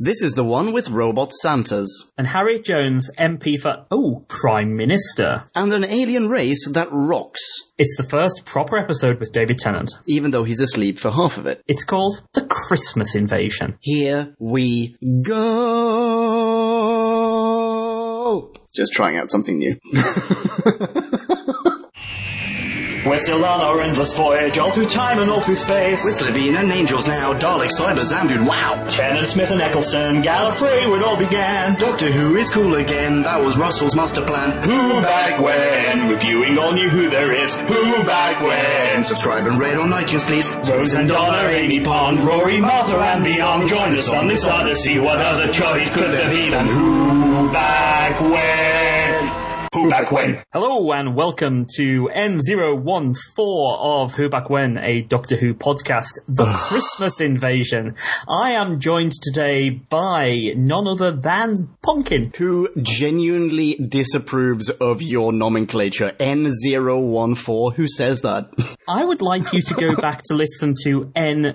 This is the one with robot Santas. And Harriet Jones, MP for, Prime Minister. And an alien race that rocks. It's the first proper episode with David Tennant. Even though he's asleep for half of it. It's called The Christmas Invasion. Here we go! Just trying out something new. We're still on our endless voyage, all through time and all through space. With Levine and Angels now, Daleks, Cybers, and dude, wow! Tennant, Smith and Eccleston, Gallifrey, where it all began. Doctor Who is cool again, that was Russell's master plan. Who back when? Reviewing all new Who there is. Who back when? Subscribe and rate on iTunes, please. Rose and Donna, Amy Pond, Rory, Martha and beyond. Join us on this odyssey, what other choice could there be than Who back when? Who Back When? Hello and welcome to N014 of Who Back When, a Doctor Who podcast, The Christmas Invasion. I am joined today by none other than Pumpkin. Who genuinely disapproves of your nomenclature, N014. Who says that? I would like you to go back to listen to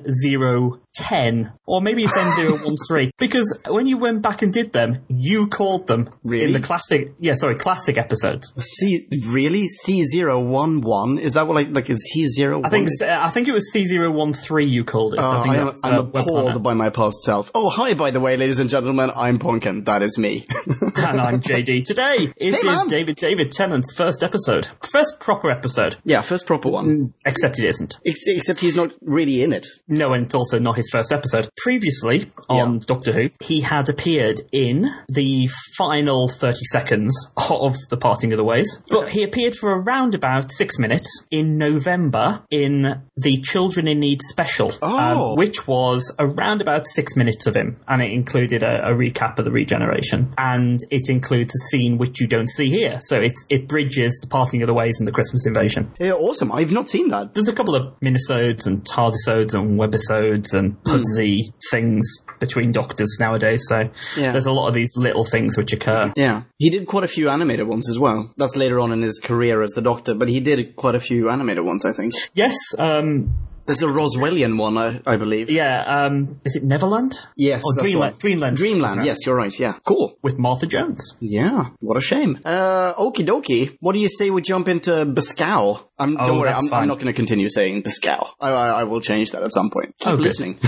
N010, or maybe it's N013, because when you went back and did them, you called them in the classic episode. Really? C011? Is that what, like is C01? I think it was C013 you called it. I'm appalled by my past self. Oh, hi, by the way, ladies and gentlemen, I'm Pumpkin. That is me. And I'm JD. Today, it is David Tennant's first episode. First proper episode. Yeah, first proper one. Except it isn't. Except he's not really in it. No, and it's also not his first episode. Previously, on Doctor Who, he had appeared in the final 30 seconds of The Parting of the Ways, but he appeared for around about 6 minutes in November in the Children in Need special, which was around about 6 minutes of him, and it included a recap of the regeneration, and it includes a scene which you don't see here, so it bridges The Parting of the Ways and The Christmas Invasion. Yeah, awesome. I've not seen that. There's a couple of minisodes and TARDISodes and webisodes and Pudsey things between Doctors nowadays, so there's a lot of these little things which occur. Yeah. He did quite a few animated ones as well. That's later on in his career as the Doctor, but he did quite a few animated ones, I think. Yes, there's a Roswellian one, I believe. Yeah, is it Neverland? Yes. Or Dreamland. Dreamland, yes, you're right, yeah. Cool. With Martha Jones. Yeah, what a shame. Okie dokie. What do you say we jump into Beskow? Don't worry, I'm not going to continue saying Beskow. I will change that at some point. Keep listening.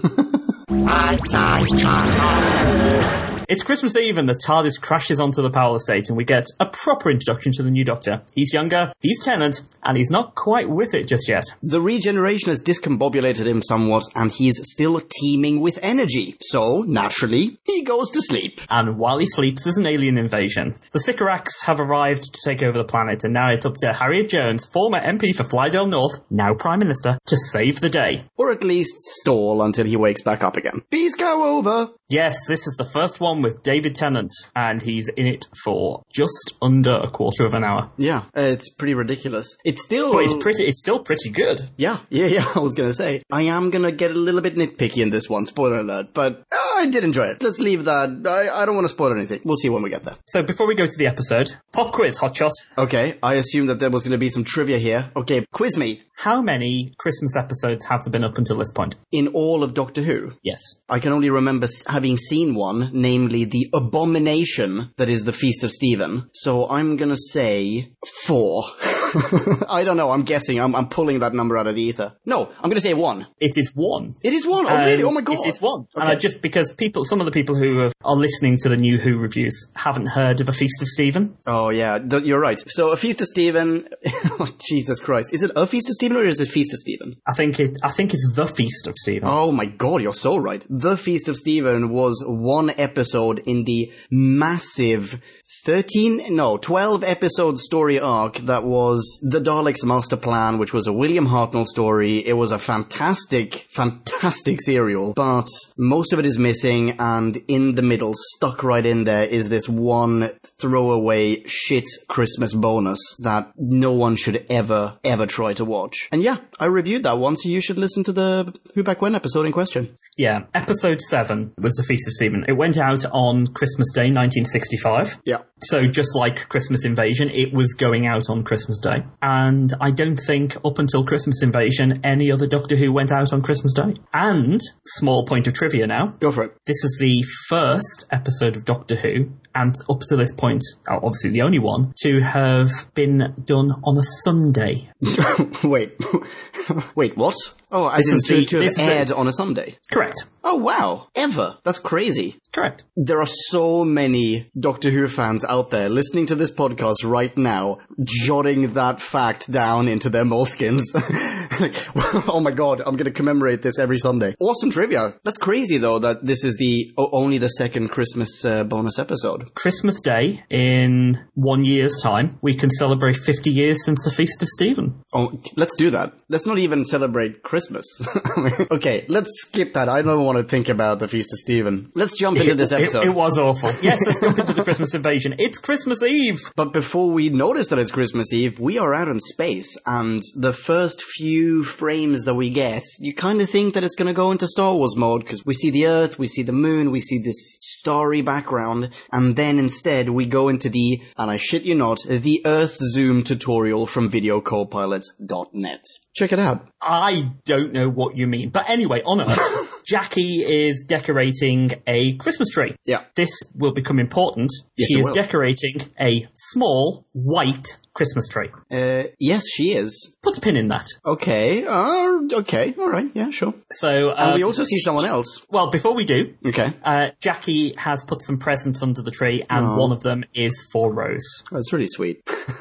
It's Christmas Eve and the TARDIS crashes onto the Powell estate and we get a proper introduction to the new Doctor. He's younger, he's Tennant, and he's not quite with it just yet. The regeneration has discombobulated him somewhat and he's still teeming with energy. So, naturally, he goes to sleep. And while he sleeps, there's an alien invasion. The Sycorax have arrived to take over the planet and now it's up to Harriet Jones, former MP for Flydale North, now Prime Minister, to save the day. Or at least stall until he wakes back up again. Beskow over! Yes, this is the first one with David Tennant, and he's in it for just under a quarter of an hour. Yeah, it's pretty ridiculous. But it's still pretty good. Yeah, I was gonna say. I am gonna get a little bit nitpicky in this one, spoiler alert, but I did enjoy it. Let's leave that. I don't want to spoil anything. We'll see when we get there. So before we go to the episode, pop quiz, Hotshot. Okay, I assumed that there was gonna be some trivia here. Okay, quiz me. How many Christmas episodes have there been up until this point? In all of Doctor Who? Yes. I can only remember having seen one, namely the abomination that is the Feast of Stephen. So I'm gonna say 4. I don't know, I'm guessing. I'm pulling that number out of the ether. No, I'm gonna say 1. It is 1. It is 1? Oh, really? Oh my god. It is 1. Okay. And just because some of the people who are listening to the new Who reviews haven't heard of A Feast of Stephen. Oh yeah, you're right. So A Feast of Stephen, oh, Jesus Christ. Is it A Feast of Stephen or is it Feast of Stephen? I think it's The Feast of Stephen. Oh my god, you're so right. The Feast of Stephen was one episode in the massive 12 episode story arc that was The Daleks' Master Plan, which was a William Hartnell story. It was a fantastic serial, but most of it is missing, and in the middle, stuck right in there, is this one throwaway shit Christmas bonus that no one should ever try to watch. And yeah, I reviewed that one, so you should listen to the Who Back When episode in question. Yeah, episode 7 was The Feast of Stephen. It went out on Christmas Day, 1965. Yeah. So just like Christmas Invasion, it was going out on Christmas Day. Day. And I don't think up until Christmas Invasion, any other Doctor Who went out on Christmas Day. And, small point of trivia now. Go for it. This is the first episode of Doctor Who, and up to this point, obviously the only one, to have been done on a Sunday. Wait, what? Oh, as in to have aired on a Sunday? Correct. Oh, wow. Ever. That's crazy. Correct. There are so many Doctor Who fans out there listening to this podcast right now, jotting that fact down into their moleskins. Like, oh my god, I'm going to commemorate this every Sunday. Awesome trivia. That's crazy, though, that this is only the second Christmas bonus episode. Christmas Day, in 1 year's time, we can celebrate 50 years since the Feast of Stephen. Oh, let's do that. Let's not even celebrate Christmas. Okay, let's skip that. I don't want to think about the Feast of Stephen. Let's jump into this episode. It was awful. Yes, let's jump into the Christmas Invasion. It's Christmas Eve! But before we notice that it's Christmas Eve, we are out in space, and the first few frames that we get, you kind of think that it's going to go into Star Wars mode, because we see the Earth, we see the Moon, we see this starry background, and then instead we go into the, and I shit you not, the Earth Zoom tutorial from videocopilot.net. Check it out. I don't know what you mean. But anyway, on Earth, Jackie is decorating a Christmas tree. Yeah. This will become important. Yes, she it is will. decorating a small, white Christmas tree. Yes, she is. Put a pin in that. Okay, okay, alright, yeah, sure. So, and we also see someone else. Well, before we do, okay. Jackie has put some presents under the tree, and one of them is for Rose. That's really sweet.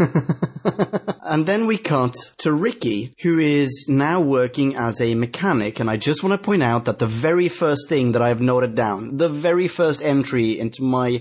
And then we cut to Ricky, who is now working as a mechanic, and I just want to point out that the very first thing that I have noted down, the very first entry into my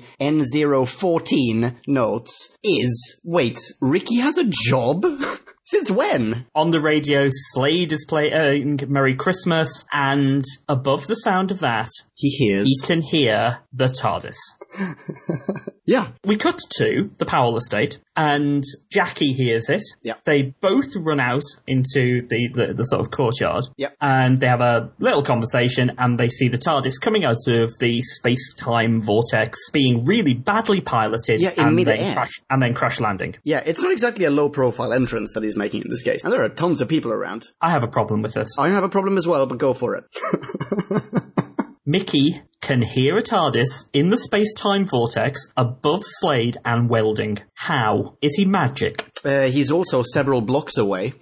N014 notes is, wait, Ricky has a job? Since when? On the radio, Slade is playing Merry Christmas, and above the sound of that, he can hear the TARDIS. Yeah. We cut to the Powell estate, and Jackie hears it. Yeah. They both run out into the sort of courtyard. Yeah. And they have a little conversation, and they see the TARDIS coming out of the space-time vortex, being really badly piloted, in mid-air. And then crash landing. Yeah, it's not exactly a low-profile entrance that he's making in this case. And there are tons of people around. I have a problem with this. I have a problem as well, but go for it. Mickey can hear a TARDIS in the space-time vortex above Slade and Welding. How? Is he magic? He's also several blocks away.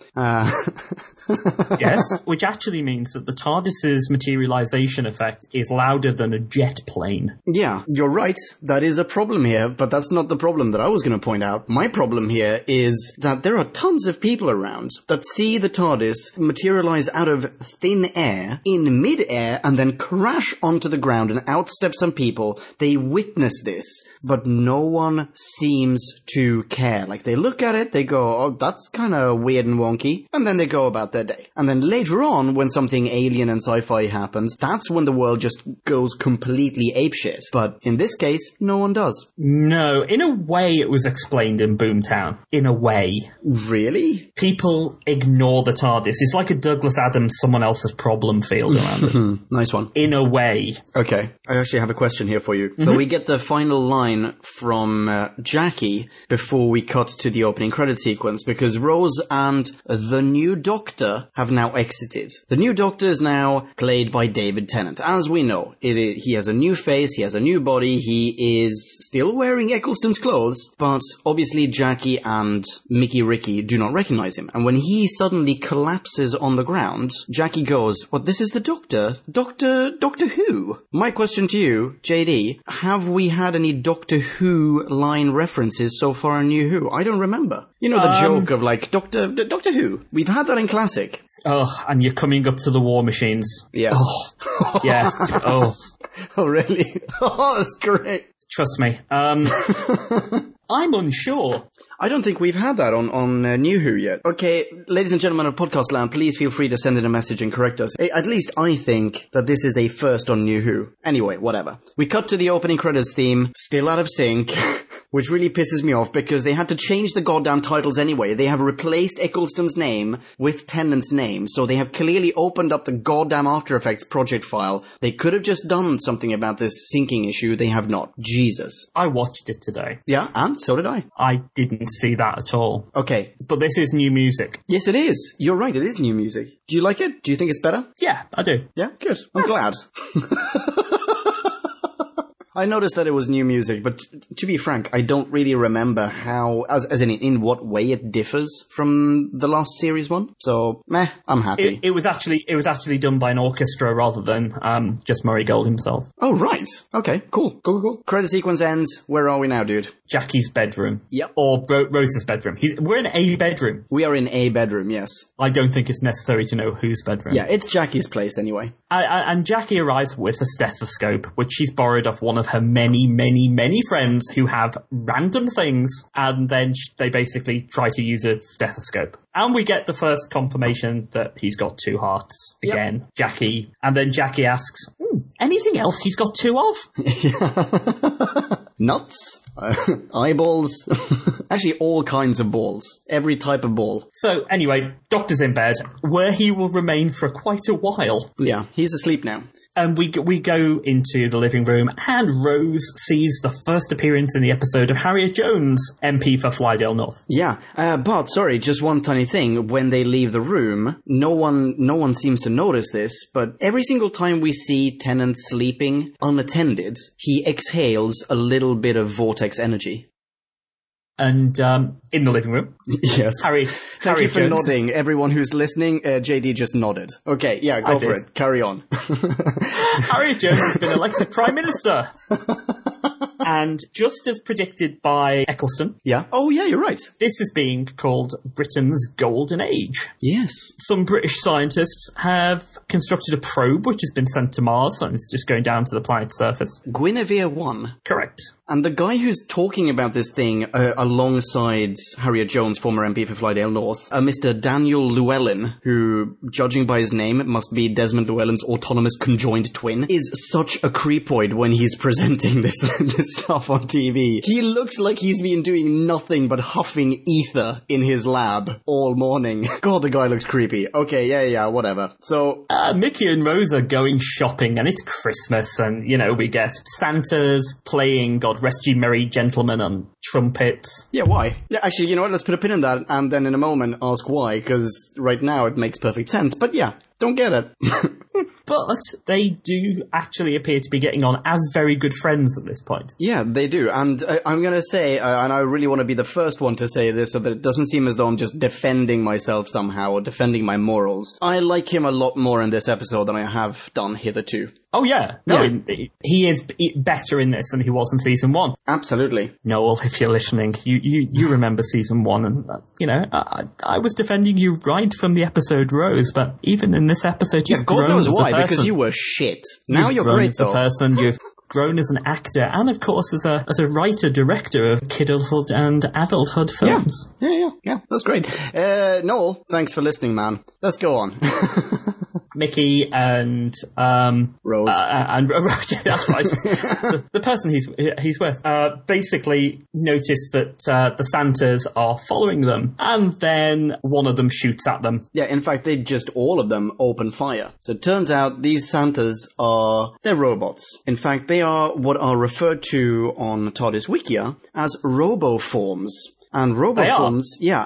Yes, which actually means that the TARDIS's materialization effect is louder than a jet plane. Yeah, you're right. That is a problem here, but that's not the problem that I was going to point out. My problem here is that there are tons of people around that see the TARDIS materialize out of thin air in mid-air and then crash onto the ground and outstep some people. They witness this, but no one seems to care. Like, they look at it, they go, oh, that's kind of weird and wonky, and then they go about their day. And then later on, when something alien and sci-fi happens, that's when the world just goes completely apeshit. But in this case, no one does. No, in a way it was explained in Boomtown. In a way. Really? People ignore the TARDIS. It's like a Douglas Adams someone else's problem field around it. Nice one. In a way. Okay, I actually have a question here for you. But we get the final line from Jackie before we cut to the opening credit sequence, because Rose and the new Doctor have now exited. The new Doctor is now played by David Tennant. As we know, he has a new face, he has a new body, he is still wearing Eccleston's clothes, but obviously Jackie and Mickey Ricky do not recognize him. And when he suddenly collapses on the ground, Jackie goes, "What, this is the Doctor? Doctor Who?" My question to you, JD, have we had any Doctor Who line references so far in New Who? I don't remember. You know the joke of like, Doctor Who? We've had that in Classic. Oh, and you're coming up to the war machines. Yeah. Oh, yeah. Oh. Oh, really? Oh, that's great. Trust me. I'm unsure. I don't think we've had that on New Who yet. Okay, ladies and gentlemen of Podcast Land, please feel free to send in a message and correct us. At least I think that this is a first on New Who. Anyway, whatever. We cut to the opening credits theme, still out of sync. which really pisses me off because they had to change the goddamn titles anyway. They have replaced Eccleston's name with Tennant's name, so they have clearly opened up the goddamn After Effects project file. They could have just done something about this syncing issue. They have not. Jesus. I watched it today. Yeah, and so did I. I didn't see that at all. Okay. But this is new music. Yes, it is. You're right, it is new music. Do you like it? Do you think it's better? Yeah, I do. Yeah, good. I'm glad. I noticed that it was new music, but to be frank, I don't really remember how, as in what way it differs from the last series one. So, I'm happy. It was actually done by an orchestra rather than just Murray Gold himself. Oh, right. Okay, cool. Cool. Credit sequence ends. Where are we now, dude? Jackie's bedroom. Yep. Or Rose's bedroom. We're in a bedroom. We are in a bedroom, yes. I don't think it's necessary to know whose bedroom. Yeah, it's Jackie's place anyway. And Jackie arrives with a stethoscope, which she's borrowed off one of her many, many, many friends who have random things, and then they basically try to use a stethoscope. And we get the first confirmation that he's got two hearts. Again, Jackie. And then Jackie asks, anything else he's got two of? Nuts? Eyeballs? Actually, all kinds of balls. Every type of ball. So, anyway, Doctor's in bed, where he will remain for quite a while. Yeah, he's asleep now. And we go into the living room, and Rose sees the first appearance in the episode of Harriet Jones, MP for Flydale North. Yeah, but sorry, just one tiny thing. When they leave the room, no one seems to notice this, but every single time we see Tennant sleeping unattended, he exhales a little bit of vortex energy. And in the living room, yes. Thank you for Jones. nodding. Everyone who's listening, JD just nodded. Okay, yeah, go for it. Carry on. Harriet Jones has been elected Prime Minister. And just as predicted by Eccleston... Yeah. Oh, yeah, you're right. This is being called Britain's Golden Age. Yes. Some British scientists have constructed a probe which has been sent to Mars, and it's just going down to the planet's surface. Guinevere 1. Correct. And the guy who's talking about this thing alongside Harriet Jones, former MP for Flydale North, Mr. Daniel Llewellyn, who, judging by his name, must be Desmond Llewellyn's autonomous conjoined twin, is such a creepoid when he's presenting this stuff on TV. He looks like he's been doing nothing but huffing ether in his lab all morning. God, the guy looks creepy. Okay, yeah, whatever. So... Mickey and Rose are going shopping, and it's Christmas, and, we get Santa's playing God Rest Ye Merry Gentlemen on trumpets. Yeah, why? Yeah, actually, you know what? Let's put a pin in that, and then in a moment ask why, because right now it makes perfect sense. But yeah, don't get it. But they do actually appear to be getting on as very good friends at this point. Yeah, they do. And I'm going to say, and I really want to be the first one to say this so that it doesn't seem as though I'm just defending myself somehow or defending my morals. I like him a lot more in this episode than I have done hitherto. Oh, yeah. No, he is better in this than he was in season 1. Absolutely. Noel, if you're listening, you remember season 1, and, I was defending you right from the episode Rose, but even in this episode, you've God grown knows as a why, person. because you were shit. Now you're grown great, as though. a person, you've grown as an actor, and of course as a writer-director of kidulthood and adulthood films. Yeah, that's great. Noel, thanks for listening, man. Let's go on. Mickey and Rose. That's right. the person he's with basically notice that the Santas are following them, and then one of them shoots at them. Yeah, in fact, all of them open fire. So it turns out these Santas they're robots. In fact, they are what are referred to on TARDIS Wikia as roboforms. And roboforms,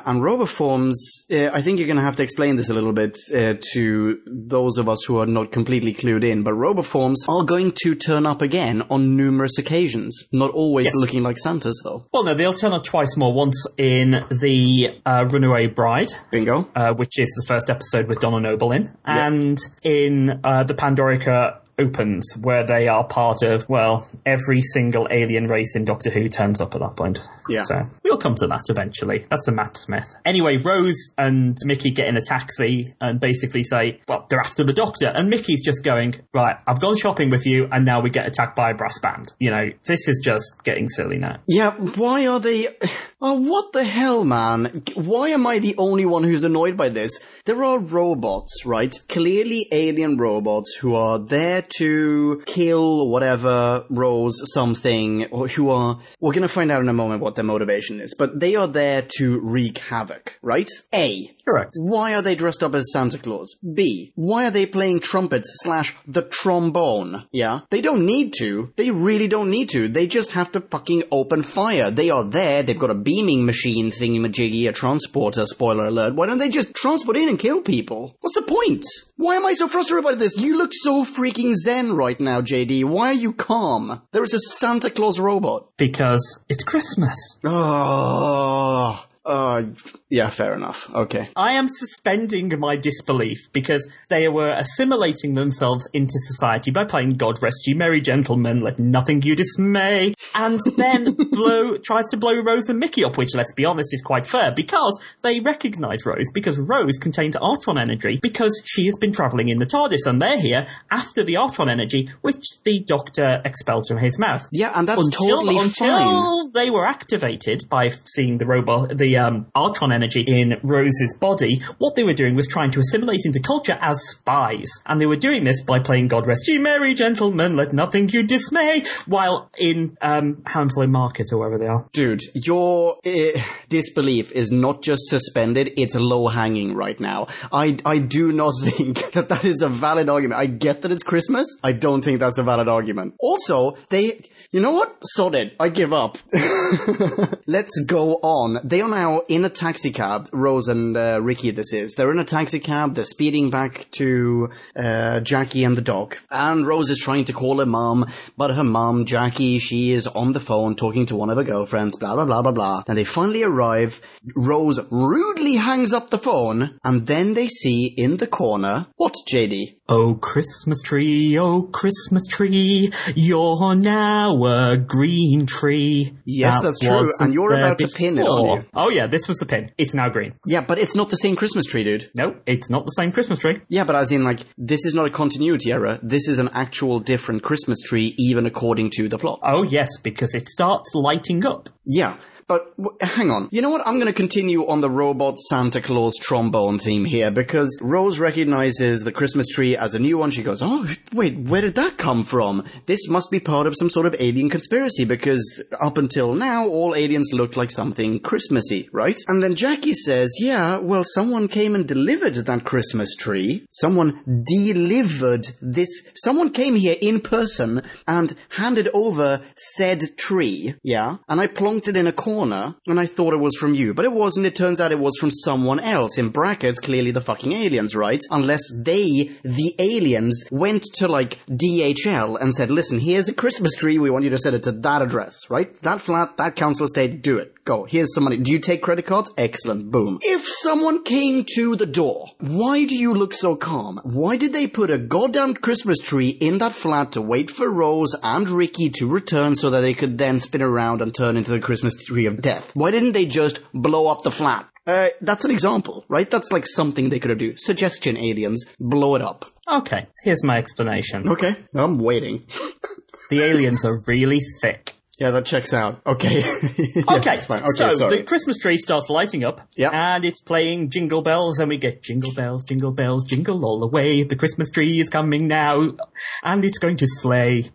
I think you're going to have to explain this a little bit to those of us who are not completely clued in, but roboforms are going to turn up again on numerous occasions. Not always looking like Santas, though. Well, no, they'll turn up twice more. Once in the Runaway Bride. Bingo. Which is the first episode with Donna Noble in. And in the Pandorica Opens, where they are part of, every single alien race in Doctor Who turns up at that point. Yeah. So we'll come to that eventually. That's a Matt Smith. Anyway, Rose and Mickey get in a taxi and basically say, they're after the Doctor. And Mickey's just going, right, I've gone shopping with you, and now we get attacked by a brass band. This is just getting silly now. Yeah, why are they... Oh, what the hell, man? Why am I the only one who's annoyed by this? There are robots, right? Clearly alien robots who are there to kill whatever, Rose, something, or we're gonna find out in a moment what their motivation is, but they are there to wreak havoc, right? A. Correct. Why are they dressed up as Santa Claus? B. Why are they playing trumpets / the trombone? Yeah? They don't need to. They really don't need to. They just have to fucking open fire. They are there. They've got a beaming machine thingy-majiggy, a transporter, spoiler alert. Why don't they just transport in and kill people? What's the point? Why am I so frustrated about this? You look so freaking zen right now, JD. Why are you calm? There is a Santa Claus robot. Because it's Christmas. Yeah, fair enough. Okay. I am suspending my disbelief because they were assimilating themselves into society by playing God Rest You Merry Gentlemen, Let Nothing You Dismay, and then tries to blow Rose and Mickey up, which, let's be honest, is quite fair because they recognise Rose because Rose contains Artron energy because she has been travelling in the TARDIS and they're here after the Artron energy, which the Doctor expelled from his mouth. Yeah, and that's totally fine. Until they were activated by seeing the robot, the Artron energy in Rose's body, what they were doing was trying to assimilate into culture as spies. And they were doing this by playing God Rest You Merry Gentlemen, Let Nothing You Dismay, while in Hounslow Market or wherever they are. Dude, your disbelief is not just suspended, it's low-hanging right now. I do not think that is a valid argument. I get that it's Christmas. I don't think that's a valid argument. Also, you know what? Sod it. I give up. Let's go on. They are now in a taxi cab. Rose and Ricky, this is. They're in a taxi cab. They're speeding back to Jackie and the dog. And Rose is trying to call her mom, but her mom, Jackie, she is on the phone talking to one of her girlfriends, blah, blah, blah, blah, blah. And they finally arrive. Rose rudely hangs up the phone, and then they see in the corner, what, JD? Oh, Christmas tree, you're now a green tree. Yes, that's true. And you're about to pin it, aren't you? Oh, yeah, this was the pin. It's now green. Yeah, but it's not the same Christmas tree, dude. No, it's not the same Christmas tree. Yeah, but as in, this is not a continuity error. This is an actual different Christmas tree, even according to the plot. Oh, yes, because it starts lighting up. Yeah. But hang on. You know what? I'm going to continue on the robot Santa Claus trombone theme here because Rose recognizes the Christmas tree as a new one. She goes, oh, wait, where did that come from? This must be part of some sort of alien conspiracy because up until now, all aliens looked like something Christmassy, right? And then Jackie says, yeah, well, someone came and delivered that Christmas tree. Someone delivered this. Someone came here in person and handed over said tree, yeah? And I plonked it in a corner and I thought it was from you, but it wasn't. It turns out it was from someone else. In brackets, clearly the fucking aliens, right? Unless they, the aliens, went to DHL and said, listen, here's a Christmas tree. We want you to send it to that address, right? That flat, that council estate, do it. Go. Here's some money. Do you take credit cards? Excellent. Boom. If someone came to the door, why do you look so calm? Why did they put a goddamn Christmas tree in that flat to wait for Rose and Ricky to return so that they could then spin around and turn into the Christmas tree of death? Why didn't they just blow up the flat? That's an example, right? That's something they could do. Suggestion, aliens. Blow it up. Okay. Here's my explanation. Okay. I'm waiting. The aliens are really thick. Yeah, that checks out. Okay. Yes, okay, fine. Okay, so sorry. the Christmas tree starts lighting up, and it's playing Jingle Bells, and we get jingle bells, jingle all the way. The Christmas tree is coming now, and it's going to sleigh.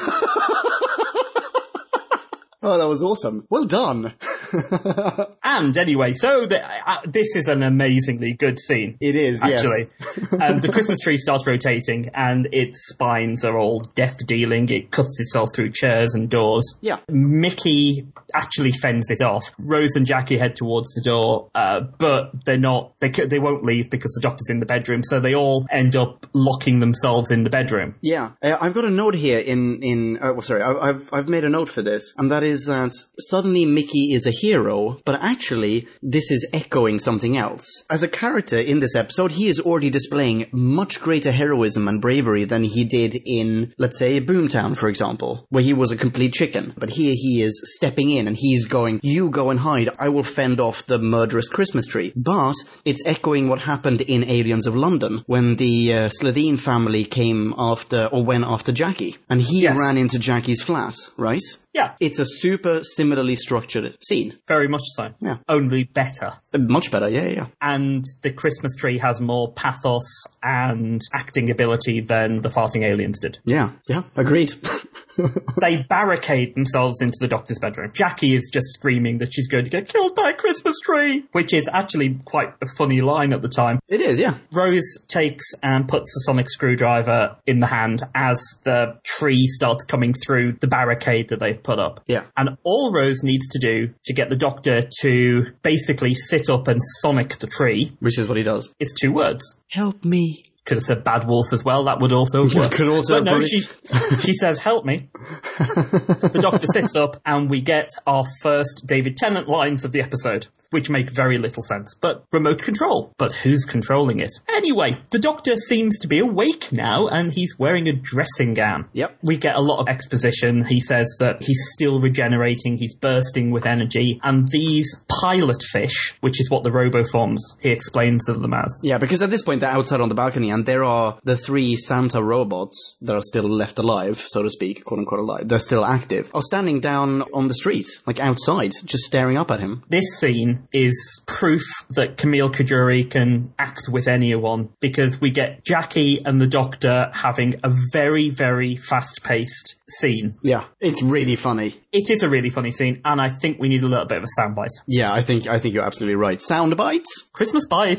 Oh, that was awesome. Well done. And anyway, so this is an amazingly good scene. It is, actually. Yes. The Christmas tree starts rotating, and its spines are all death-dealing. It cuts itself through chairs and doors. Yeah. Mickey actually fends it off. Rose and Jackie head towards the door, but they're not. They won't leave because the Doctor's in the bedroom. So they all end up locking themselves in the bedroom. Yeah, I've got a note here. I've made a note for this, and that is that suddenly Mickey is a hero, but actually this is echoing something else. As a character in this episode, he is already displaying much greater heroism and bravery than he did in, let's say, Boomtown, for example, where he was a complete chicken. But here he is stepping in and he's going, you go and hide, I will fend off the murderous Christmas tree. But it's echoing what happened in Aliens of London when the Slitheen family went after Jackie, and he ran into Jackie's flat, right? Yeah. It's a super similarly structured scene. Very much so. Yeah. Only better. Much better, yeah. And the Christmas tree has more pathos and acting ability than the farting aliens did. Yeah, agreed. They barricade themselves into the Doctor's bedroom. Jackie is just screaming that she's going to get killed by a Christmas tree, which is actually quite a funny line at the time. It is, yeah. Rose takes and puts a sonic screwdriver in the hand as the tree starts coming through the barricade that they've put up. Yeah. And all Rose needs to do to get the Doctor to basically sit up and sonic the tree, Which is what he does. is 2 words. Help me. Could have said bad wolf as well. That would also work. Could also but no, probably- she says, help me. The Doctor sits up and we get our first David Tennant lines of the episode, which make very little sense. But remote control. But who's controlling it? Anyway, the Doctor seems to be awake now and he's wearing a dressing gown. Yep. We get a lot of exposition. He says that he's still regenerating, he's bursting with energy, and these pilot fish, which is what the roboforms he explains them as. Yeah, because at this point they're outside on the balcony and there are the 3 Santa robots that are still left alive, so to speak, quote unquote alive, they're still active, are standing down on the street, like outside, just staring up at him. This scene is proof that Camille Kajuri can act with anyone, because we get Jackie and the Doctor having a very, very fast-paced scene. Yeah, it's really funny. It is a really funny scene, and I think we need a little bit of a soundbite. Yeah, I think you're absolutely right. Sound bites? Christmas bite.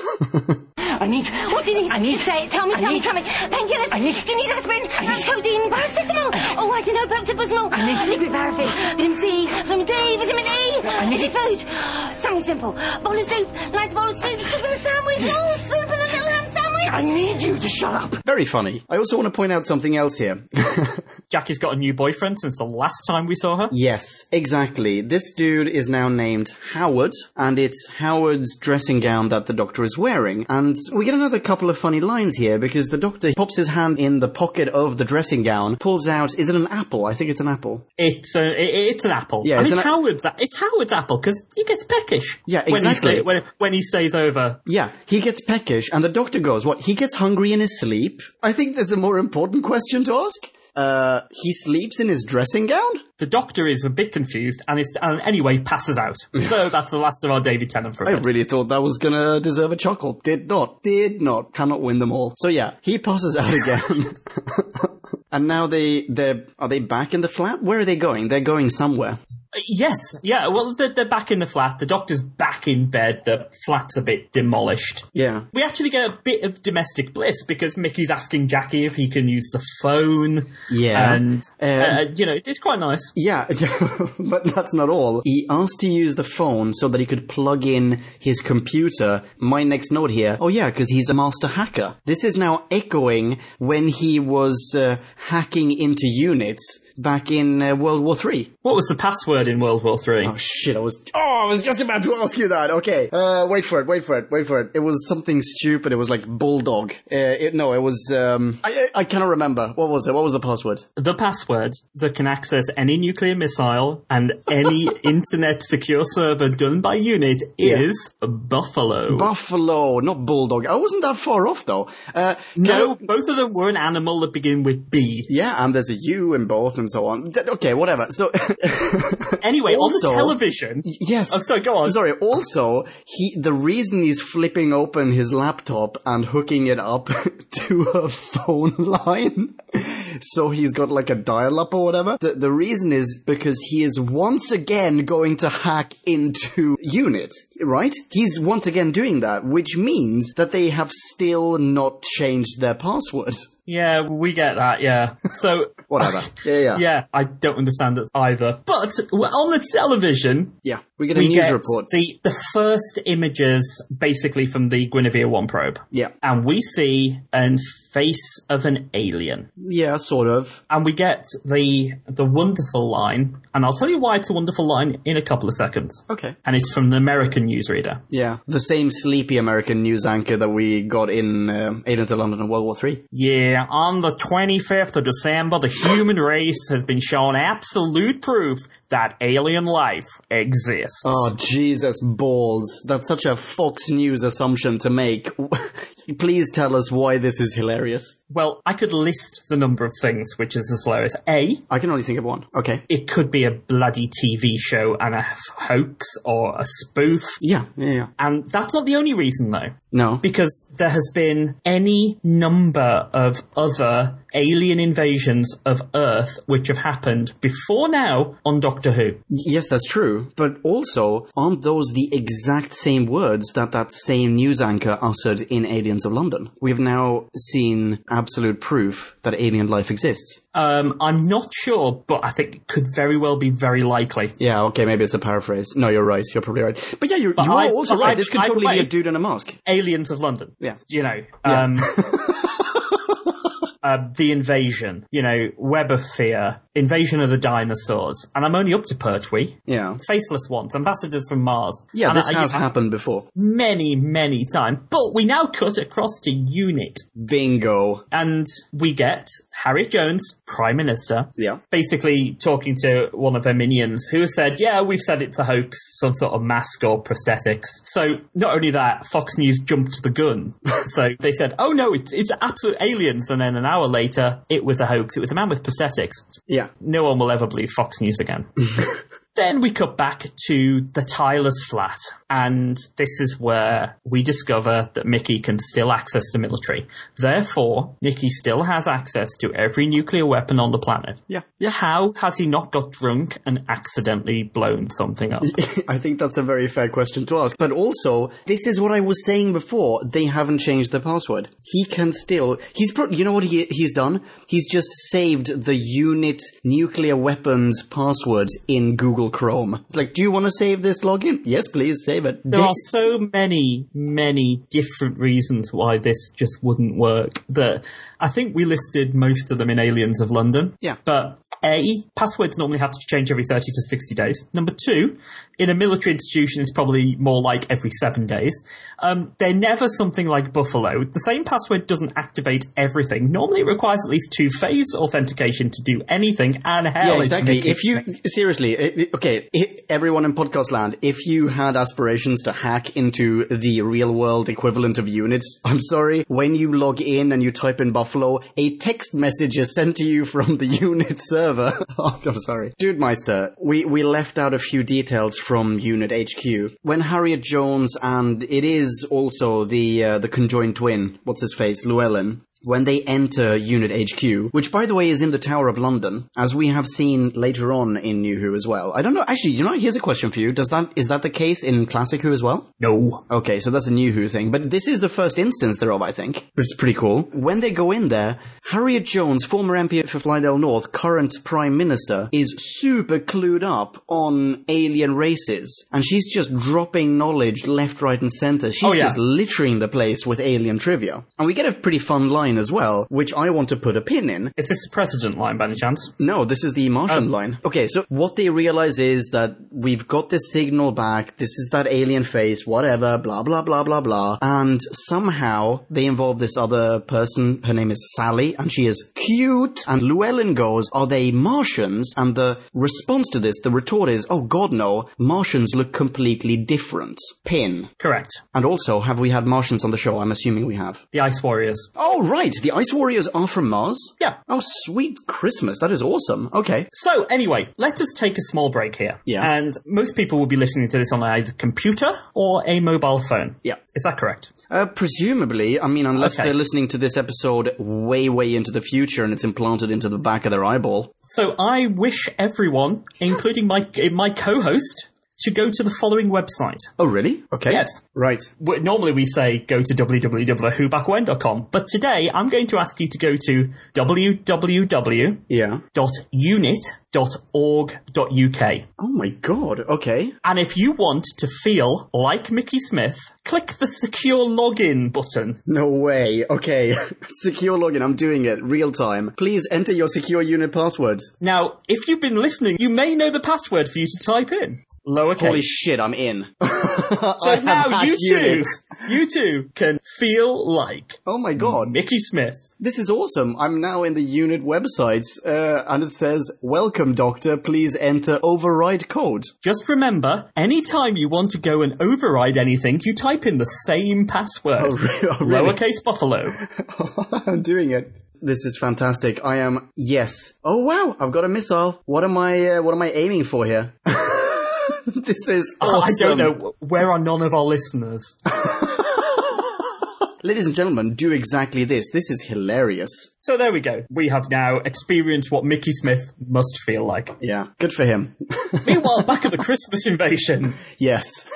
I need... What do you need? I need... Say it. Tell me. Painkillers. Do you need aspirin? Codeine, paracetamol. Oh, I don't know, Pepto-Bismol. Liquid paraffin. Vitamin C, vitamin D, vitamin E. Easy food. Something simple. Bowl of soup. Nice bowl of soup. Soup in a sandwich. Oh, soup in a little ham sandwich. I need you to shut up. Very funny. I also want to point out something else here. Jackie's got a new boyfriend since the last time we saw her. Yes, exactly. This dude is now named Howard, and it's Howard's dressing gown that the Doctor is wearing. And we get another couple of funny lines here, because the Doctor pops his hand in the pocket of the dressing gown, pulls out, is it an apple? I think it's an apple. It's an apple. Yeah, and it's it's Howard's apple, because he gets peckish. Yeah, exactly. When he stays over. Yeah, he gets peckish, and the Doctor goes, what, he gets hungry in his sleep? I think there's a more important question to ask. He sleeps in his dressing gown? The Doctor is a bit confused and anyway passes out. So that's the last of our David Tennant for a I bit. really thought that was gonna deserve a chuckle. Did not. Cannot win them all. So yeah, he passes out again. And now are they back in the flat? Where are they going? They're going somewhere. Yes, yeah, well, they're back in the flat. The Doctor's back in bed. The flat's a bit demolished. Yeah. We actually get a bit of domestic bliss because Mickey's asking Jackie if he can use the phone. Yeah. And, it's quite nice. Yeah, but that's not all. He asked to use the phone so that he could plug in his computer. My next note here, oh yeah, because he's a master hacker. This is now echoing when he was hacking into units back in World War III. What was the password in World War III? Oh shit, I was just about to ask you that. Okay. Wait for it. It was something stupid. It was like Bulldog. I cannot remember. What was it? What was the password? The password that can access any nuclear missile and any internet secure server done by unit is Buffalo. Buffalo, not Bulldog. I wasn't that far off though. No, both of them were an animal that begin with B. Yeah, and there's a U in both and so on. Okay, whatever. So anyway, also, on the television. Yes. Oh, sorry, go on. Sorry. Also, the reason he's flipping open his laptop and hooking it up to a phone line, so he's got like a dial-up or whatever. The reason is because he is once again going to hack into Unit, right? He's once again doing that, which means that they have still not changed their passwords. Yeah, we get that, yeah. So... Whatever. Yeah. Yeah, I don't understand it either. But on the television... Yeah, we get a news report. The first images, basically, from the Guinevere 1 probe. Yeah. And we see a face of an alien. Yeah, sort of. And we get the wonderful line, And I'll tell you why it's a wonderful line in a couple of seconds. Okay. And it's from the American newsreader. Yeah, the same sleepy American news anchor that we got in Aliens of London and World War III. Yeah, on the 25th of December, the human race has been shown absolute proof that alien life exists. Oh, Jesus balls. That's such a Fox News assumption to make. Please tell us why this is hilarious. Well, I could list the number of things which is hilarious. A, I can only think of one. Okay. it could be a bloody TV show and a hoax or a spoof. Yeah. And that's not the only reason, though. No. Because there has been any number of other alien invasions of Earth which have happened before now on Doctor Who. Yes, that's true. But also, aren't those the exact same words that same news anchor uttered in Aliens of London? We've now seen absolute proof that alien life exists. I'm not sure, but I think it could very well be very likely. Yeah, okay, maybe it's a paraphrase. No, you're right. You're probably right. But yeah, you are also right. This could totally be a dude in a mask. Aliens of London. Yeah. You know, The Invasion, you know, Web of Fear, Invasion of the Dinosaurs, and I'm only up to Pertwee. Yeah. Faceless Ones, Ambassadors from Mars. Yeah, and this has happened before. Many, many times. But we now cut across to UNIT. Bingo. And we get Harriet Jones, Prime Minister, Yeah. basically talking to one of her minions who said, yeah, we've said it's a hoax, some sort of mask or prosthetics. So not only that, Fox News jumped the gun. So they said, oh no, it's absolute aliens. And then an hour later, it was a hoax. It was a man with prosthetics. Yeah. No one will ever believe Fox News again. Then we cut back to the Tyler's flat, and this is where we discover that Mickey can still access the military. Therefore, Mickey still has access to every nuclear weapon on the planet. Yeah. How has he not got drunk and accidentally blown something up? I think that's a very fair question to ask. But also, this is what I was saying before. They haven't changed the password. He can still... you know what he's done? He's just saved the UNIT nuclear weapons password in Google Chrome. It's like, do you want to save this login? Yes, please, save it. There are so many, many different reasons why this just wouldn't work that I think we listed most of them in Aliens of London. Yeah. But A, passwords normally have to change every 30 to 60 days. Number two, in a military institution, it's probably more like every 7 days. They're never something like Buffalo. The same password doesn't activate everything. Normally it requires at least two-phase authentication to do anything, and hell, yeah, exactly. Seriously, everyone in podcast land, if you had aspirations to hack into the real world equivalent of units, I'm sorry, when you log in and you type in Buffalo, a text message is sent to you from the unit server. Oh, I'm sorry. Dude Meister, we left out a few details from Unit HQ. When Harriet Jones and it is also the conjoined twin, what's his face, Llewellyn, when they enter Unit HQ, which, by the way, is in the Tower of London, as we have seen later on in New Who as well. I don't know. Actually, you know, here's a question for you. Is that the case in Classic Who as well? No. Okay, so that's a New Who thing. But this is the first instance thereof, I think. It's pretty cool. When they go in there, Harriet Jones, former MP for Flydale North, current Prime Minister, is super clued up on alien races. And she's just dropping knowledge left, right, and center. She's just littering the place with alien trivia. And we get a pretty fun line as well, which I want to put a pin in. Is this the President line by any chance? No, this is the Martian line. Okay, so what they realize is that we've got this signal back, this is that alien face, whatever, blah, blah, blah, blah, blah, and somehow they involve this other person, her name is Sally, and she is cute, and Llewellyn goes, are they Martians? And the response to this, the retort is, oh god no, Martians look completely different. Pin. Correct. And also, have we had Martians on the show? I'm assuming we have. The Ice Warriors. Oh, right. The Ice Warriors are from Mars? Yeah. Oh, sweet Christmas. That is awesome. Okay. So, anyway, let us take a small break here. Yeah. And most people will be listening to this on either computer or a mobile phone. Yeah. Is that correct? Presumably. I mean, unless they're listening to this episode way, way into the future and it's implanted into the back of their eyeball. So, I wish everyone, including my co-host, to go to the following website. Oh, really? Okay. Yes. Right. Normally we say go to www.whobackwhen.com, but today I'm going to ask you to go to www.unit.org.uk. Oh my god, okay. And if you want to feel like Mickey Smith, click the secure login button. No way. Okay. Secure login, I'm doing it. Real time. Please enter your secure unit passwords. Now, if you've been listening, you may know the password for you to type in. Lowercase. Holy shit, I'm in. So now you two can feel like oh my god. Mickey Smith. This is awesome. I'm now in the unit websites, and it says, welcome, doctor, please enter override code. Just remember, anytime you want to go and override anything, you type in the same password. Oh, really? Lowercase buffalo. I'm doing it. This is fantastic. I am, yes. Oh wow, I've got a missile. What am I aiming for here? This is awesome. I don't know. Where are none of our listeners? Ladies and gentlemen, do exactly this. This is hilarious. So there we go. We have now experienced what Mickey Smith must feel like. Yeah, good for him. Meanwhile, back at the Christmas invasion. Yes.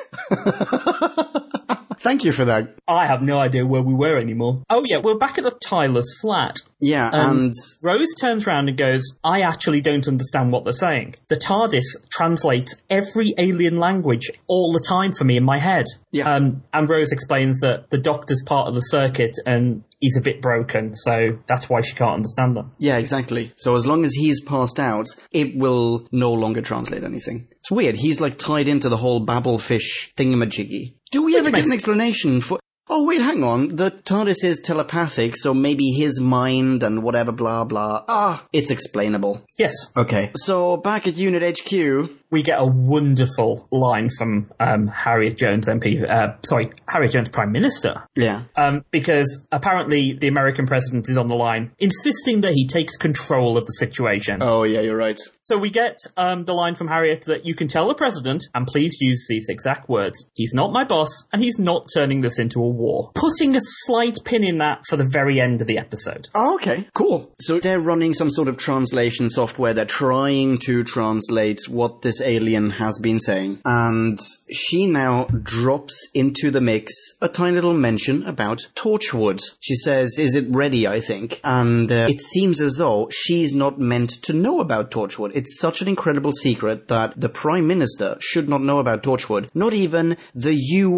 Thank you for that. I have no idea where we were anymore. Oh yeah, we're back at the Tyler's flat. Yeah, and Rose turns around and goes, I actually don't understand what they're saying. The TARDIS translates every alien language all the time for me in my head. Yeah. And Rose explains that the Doctor's part of the circuit and he's a bit broken, so that's why she can't understand them. Yeah, exactly. So as long as he's passed out, it will no longer translate anything. It's weird. He's like tied into the whole Babelfish thingamajiggy. Do we ever get an explanation for... Oh, wait, hang on. The TARDIS is telepathic, so maybe his mind and whatever, blah, blah. Ah, it's explainable. Yes. Okay. So, back at Unit HQ... We get a wonderful line from Harriet Jones MP, Harriet Jones Prime Minister. Yeah. Because apparently the American president is on the line, insisting that he takes control of the situation. Oh, yeah, you're right. So we get the line from Harriet that you can tell the president, and please use these exact words, he's not my boss, and he's not turning this into a war. Putting a slight pin in that for the very end of the episode. Oh, okay. Cool. So they're running some sort of translation software. They're trying to translate what this alien has been saying. And she now drops into the mix a tiny little mention about Torchwood. She says, is it ready, I think? And it seems as though she's not meant to know about Torchwood. It's such an incredible secret that the Prime Minister should not know about Torchwood. Not even the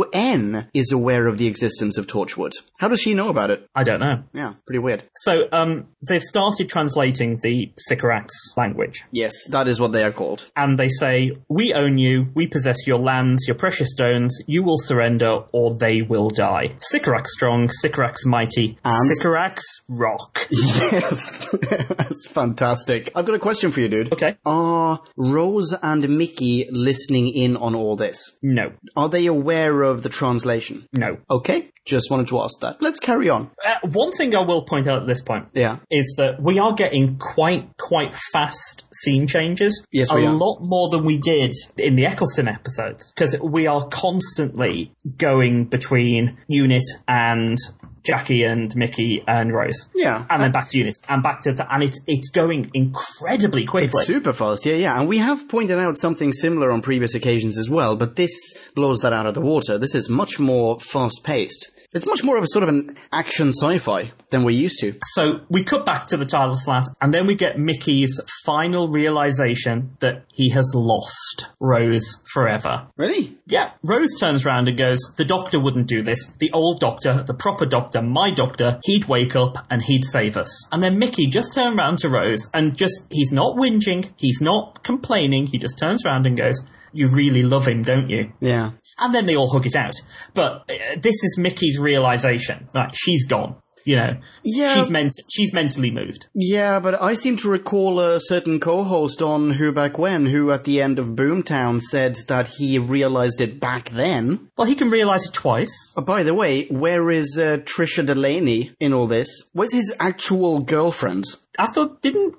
UN is aware of the existence of Torchwood. How does she know about it? I don't know. Yeah, pretty weird. So, they've started translating the Sycorax language. Yes, that is what they are called. And they say, we own you, we possess your lands, your precious stones, you will surrender or they will die. Sycorax strong, Sycorax mighty, and Sycorax rock. Yes, that's fantastic. I've got a question for you, dude. Okay. Are Rose and Mickey listening in on all this? No. Are they aware of the translation? No. Okay, just wanted to ask that. Let's carry on. One thing I will point out at this point is that we are getting quite fast scene changes. Yes, we are. A lot more than we did in the Eccleston episodes, because we are constantly going between Unit and Jackie and Mickey and Rose. Yeah. And then back to Unit and back to and it's going incredibly quickly. It's super fast, yeah. And we have pointed out something similar on previous occasions as well, but this blows that out of the water. This is much more fast-paced. It's much more of a sort of an action sci-fi than we're used to. So we cut back to the Tyler's flat, and then we get Mickey's final realization that he has lost Rose forever. Really? Yeah. Rose turns around and goes, the Doctor wouldn't do this. The old Doctor, the proper Doctor, my Doctor, he'd wake up and he'd save us. And then Mickey just turned around to Rose and he's not whinging, he's not complaining, he just turns around and goes, you really love him, don't you? Yeah. And then they all hug it out. But this is Mickey's realization. Like, she's gone. You know, yeah. She's mentally moved. Yeah, but I seem to recall a certain co-host on Who Back When who at the end of Boomtown said that he realized it back then. Well, he can realize it twice. By the way, where is Trisha Delaney in all this? Where's his actual girlfriend? I thought, didn't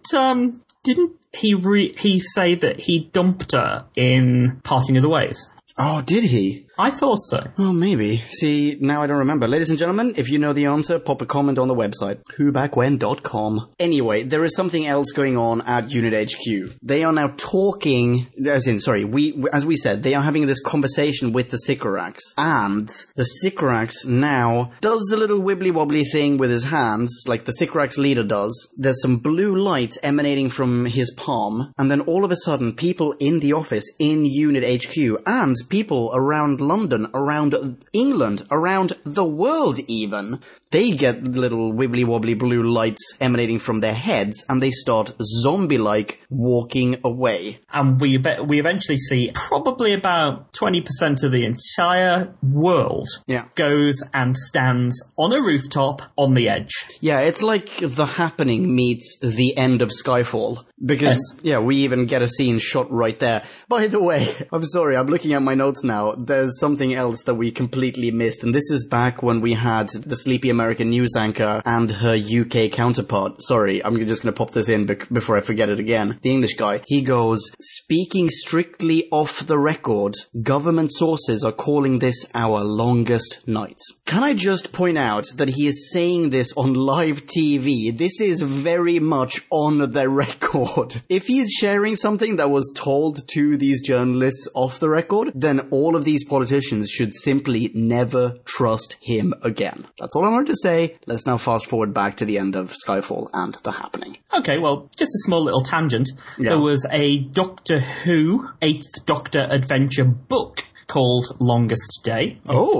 he say that he dumped her in Parting of the Ways? Oh, did he? I thought so. Oh, maybe. See, now I don't remember. Ladies and gentlemen, if you know the answer, pop a comment on the website, whobackwhen.com. Anyway, there is something else going on at Unit HQ. They are now talking, as we said, they are having this conversation with the Sycorax, and the Sycorax now does a little wibbly-wobbly thing with his hands, like the Sycorax leader does. There's some blue light emanating from his palm, and then all of a sudden, people in the office in Unit HQ, and people around London, around England, around the world even, they get little wibbly-wobbly blue lights emanating from their heads, and they start zombie-like walking away. And we eventually see probably about 20% of the entire world goes and stands on a rooftop on the edge. Yeah, it's like The Happening meets the end of Skyfall. Because, we even get a scene shot right there. By the way, I'm sorry, I'm looking at my notes now. There's something else that we completely missed, and this is back when we had the sleepy American news anchor and her UK counterpart. Sorry, I'm just going to pop this in before I forget it again. The English guy, he goes, speaking strictly off the record, government sources are calling this our longest night. Can I just point out that he is saying this on live TV? This is very much on the record. If he is sharing something that was told to these journalists off the record, then all of these politicians should simply never trust him again. That's all I wanted to say. Let's now fast forward back to the end of Skyfall and The Happening. Okay, well, just a small little tangent. Yeah. There was a Doctor Who 8th Doctor adventure book called Longest Day.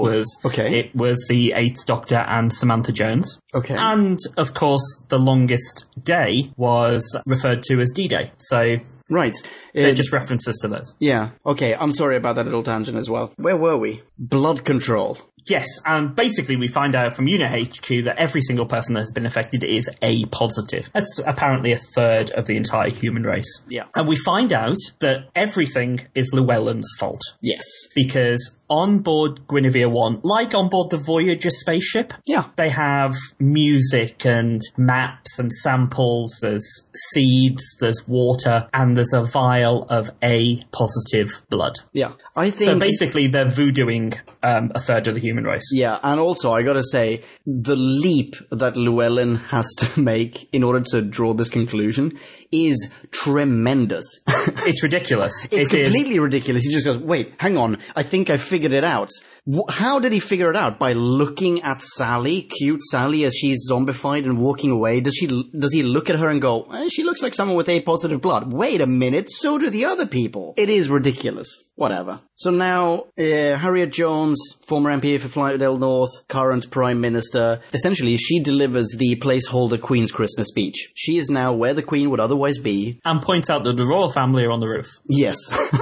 It was the 8th Doctor and Samantha Jones. Okay. And, of course, the longest day was referred to as D-Day. So... Right. They're just references to those. Yeah. Okay, I'm sorry about that little tangent as well. Where were we? Blood control. Yes, and basically we find out from Unit HQ that every single person that has been affected is A positive. That's apparently a third of the entire human race. Yeah. And we find out that everything is Llewellyn's fault. Yes. Because on board Guinevere 1, like on board the Voyager spaceship, they have music and maps and samples, there's seeds, there's water, and there's a vial of A positive blood. Yeah. I think... So basically they're voodooing a third of the human race. Yeah, and also I gotta say, the leap that Llewellyn has to make in order to draw this conclusion is tremendous. It's ridiculous. It's completely ridiculous. He just goes, wait, hang on, I think I figured it out. How did he figure it out? By looking at Sally, cute Sally, as she's zombified and walking away? Does he look at her and go, she looks like someone with A positive blood. Wait a minute, so do the other people. It is ridiculous. Whatever. So now, Harriet Jones, former MP for Flydale North, current Prime Minister, essentially she delivers the placeholder Queen's Christmas speech. She is now where the Queen would otherwise be. And points out that the royal family are on the roof. Yes.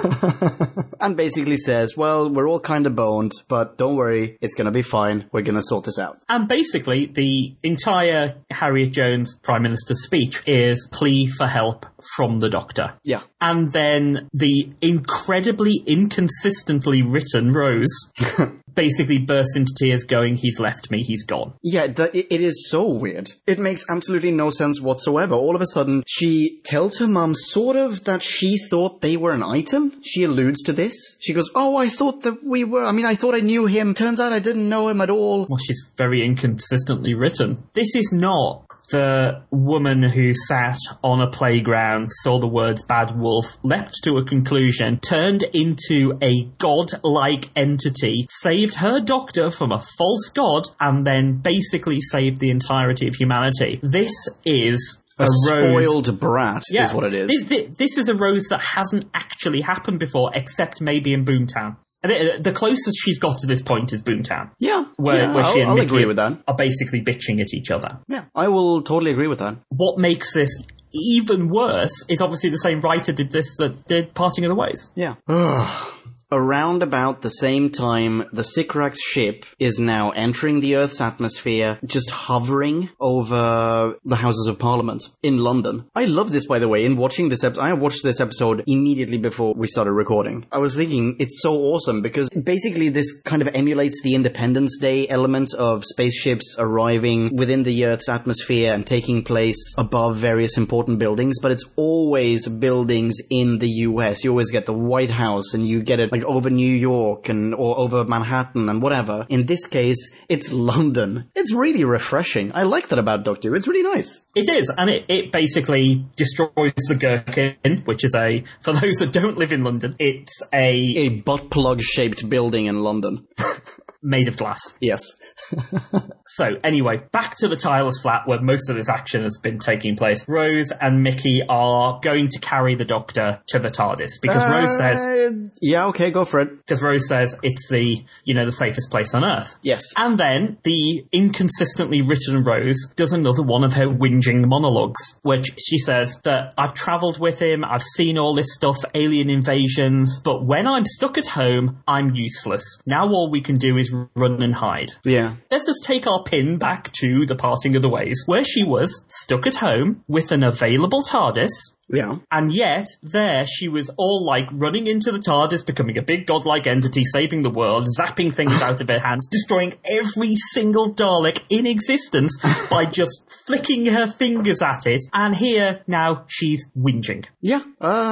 And basically says, well, we're all kind of boned, but don't worry, it's going to be fine. We're going to sort this out. And basically, the entire Harriet Jones Prime Minister speech is plea for help from the Doctor. Yeah. And then the incredibly inconsistently written Rose basically bursts into tears going, he's left me, he's gone. Yeah, it is so weird. It makes absolutely no sense whatsoever. All of a sudden, she tells her mum sort of that she thought they were an item. She alludes to this. She goes, oh, I thought that we were. I mean, I thought I knew him. Turns out I didn't know him at all. Well, she's very inconsistently written. This is not the woman who sat on a playground, saw the words bad wolf, leapt to a conclusion, turned into a god-like entity, saved her doctor from a false god, and then basically saved the entirety of humanity. This is a spoiled brat is what it is. This is a Rose that hasn't actually happened before, except maybe in Boomtown. The closest she's got to this point is Boomtown. Yeah. Where she and I'll Mickey agree with that. are basically bitching at each other. Yeah, I will totally agree with that. What makes this even worse is obviously the same writer did this that did Parting of the Ways. Yeah. Around about the same time, the Sycorax ship is now entering the Earth's atmosphere, just hovering over the Houses of Parliament in London. I love this, by the way, in watching this episode. I watched this episode immediately before we started recording. I was thinking, it's so awesome, because basically this kind of emulates the Independence Day element of spaceships arriving within the Earth's atmosphere and taking place above various important buildings, but it's always buildings in the US. You always get the White House, and you get it like like over New York or over Manhattan and whatever. In this case, it's London. It's really refreshing. I like that about Doctor Who. It's really nice. It is, and it basically destroys the Gherkin, which is for those that don't live in London, it's a butt plug shaped building in London. Made of glass. Yes. So, anyway, back to the Tyler's flat where most of this action has been taking place. Rose and Mickey are going to carry the Doctor to the TARDIS because Rose says... Yeah, okay, go for it. Because Rose says it's the safest place on Earth. Yes. And then the inconsistently written Rose does another one of her whinging monologues, which she says that I've travelled with him, I've seen all this stuff, alien invasions, but when I'm stuck at home, I'm useless. Now all we can do is run and hide. Yeah. Let's just take our pin back to the parting of the ways, where she was stuck at home with an available TARDIS. Yeah. And yet, there, she was all like running into the TARDIS, becoming a big godlike entity, saving the world, zapping things out of her hands, destroying every single Dalek in existence by just flicking her fingers at it. And here, now, she's whinging. Yeah.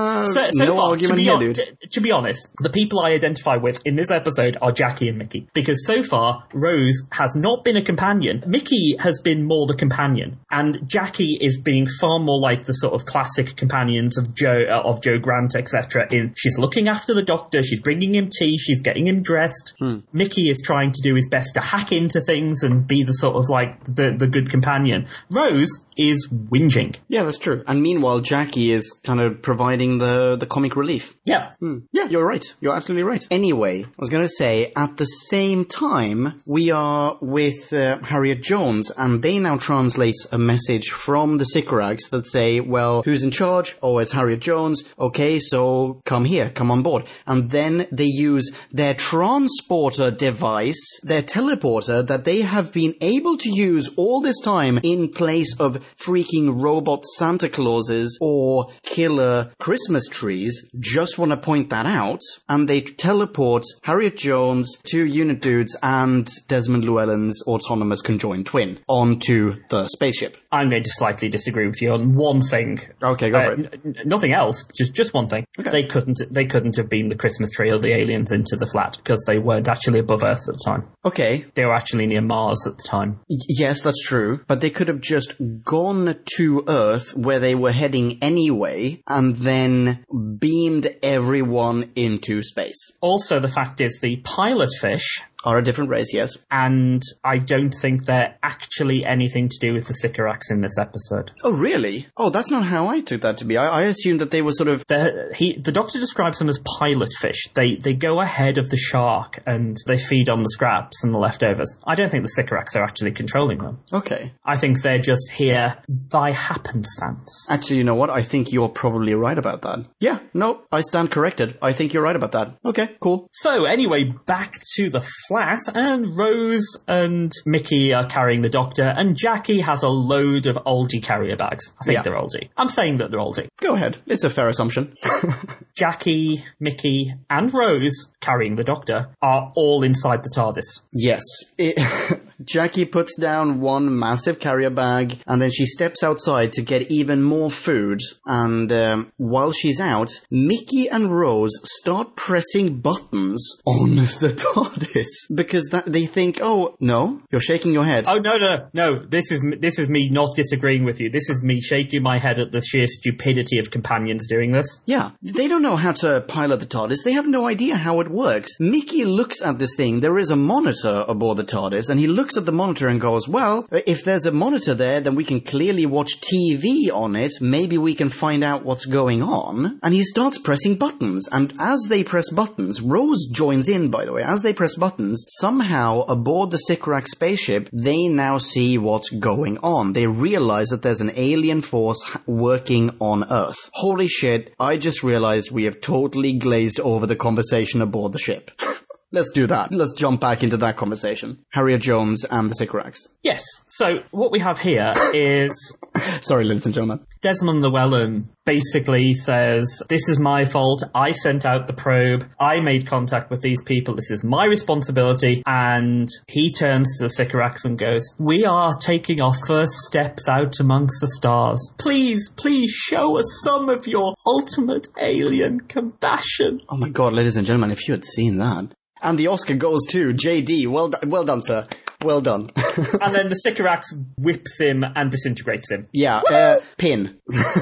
So no far, argument here, dude. to be honest, the people I identify with in this episode are Jackie and Mickey. Because so far, Rose has not been a companion. Mickey has been more the companion. And Jackie is being far more like the sort of classic companions of Joe Grant, etc. She's looking after the Doctor, she's bringing him tea, she's getting him dressed. Mickey is trying to do his best to hack into things and be the sort of like the good companion. Rose is whinging. Yeah, that's true. And meanwhile, Jackie is kind of providing the comic relief. Yeah. Yeah, you're right. You're absolutely right. Anyway, I was going to say, at the same time, we are with Harriet Jones, and they now translate a message from the Sycorax that say, well, who's in charge? Oh, it's Harriet Jones. Okay, so come here, come on board. And then they use their transporter device, their teleporter that they have been able to use all this time in place of freaking robot Santa Clauses or killer Christmas trees. Just want to point that out. And they teleport Harriet Jones, two unit dudes, and Desmond Llewellyn's autonomous conjoined twin onto the spaceship. I'm going to slightly disagree with you on one thing. Okay, go for it. Nothing else, just one thing. Okay. They couldn't have been the Christmas tree or the aliens into the flat because they weren't actually above Earth at the time. Okay. They were actually near Mars at the time. Yes, that's true. But they could have just gone to Earth where they were heading anyway and then beamed everyone into space. Also, the fact is the pilot fish are a different race, yes. And I don't think they're actually anything to do with the Sycorax in this episode. Oh, really? Oh, that's not how I took that to be. I assumed that they were sort of... The Doctor describes them as pilot fish. They go ahead of the shark and they feed on the scraps and the leftovers. I don't think the Sycorax are actually controlling them. Okay. I think they're just here by happenstance. Actually, you know what? I think you're probably right about that. Yeah, no, I stand corrected. I think you're right about that. Okay, cool. So, anyway, back to the flat, and Rose and Mickey are carrying the Doctor, and Jackie has a load of oldie carrier bags. I think they're oldie. I'm saying that they're oldie. Go ahead. It's a fair assumption. Jackie, Mickey, and Rose, carrying the Doctor, are all inside the TARDIS. Yes. Jackie puts down one massive carrier bag, and then she steps outside to get even more food. And while she's out, Mickey and Rose start pressing buttons on the TARDIS because they think, oh, no, you're shaking your head. Oh, no. This is me not disagreeing with you. This is me shaking my head at the sheer stupidity of companions doing this. Yeah, they don't know how to pilot the TARDIS. They have no idea how it works. Mickey looks at this thing. There is a monitor aboard the TARDIS, and he looks at the monitor and goes, well, if there's a monitor there, then we can clearly watch TV on it. Maybe we can find out what's going on. And he starts pressing buttons. And as they press buttons, Rose joins in, by the way. As they press buttons, somehow aboard the Sycorax spaceship, they now see what's going on. They realize that there's an alien force working on Earth. Holy shit, I just realized we have totally glazed over the conversation aboard the ship. let's do that. Let's jump back into that conversation. Harriet Jones and the Sycorax. Yes. So what we have here is... Sorry, ladies and gentlemen. Desmond Llewellyn basically says, this is my fault. I sent out the probe. I made contact with these people. This is my responsibility. And he turns to the Sycorax and goes, we are taking our first steps out amongst the stars. Please show us some of your ultimate alien compassion. Oh my god, ladies and gentlemen, if you had seen that. And the Oscar goes to JD. Well done, sir. Well done. And then the Sycorax whips him and disintegrates him. Yeah, pin.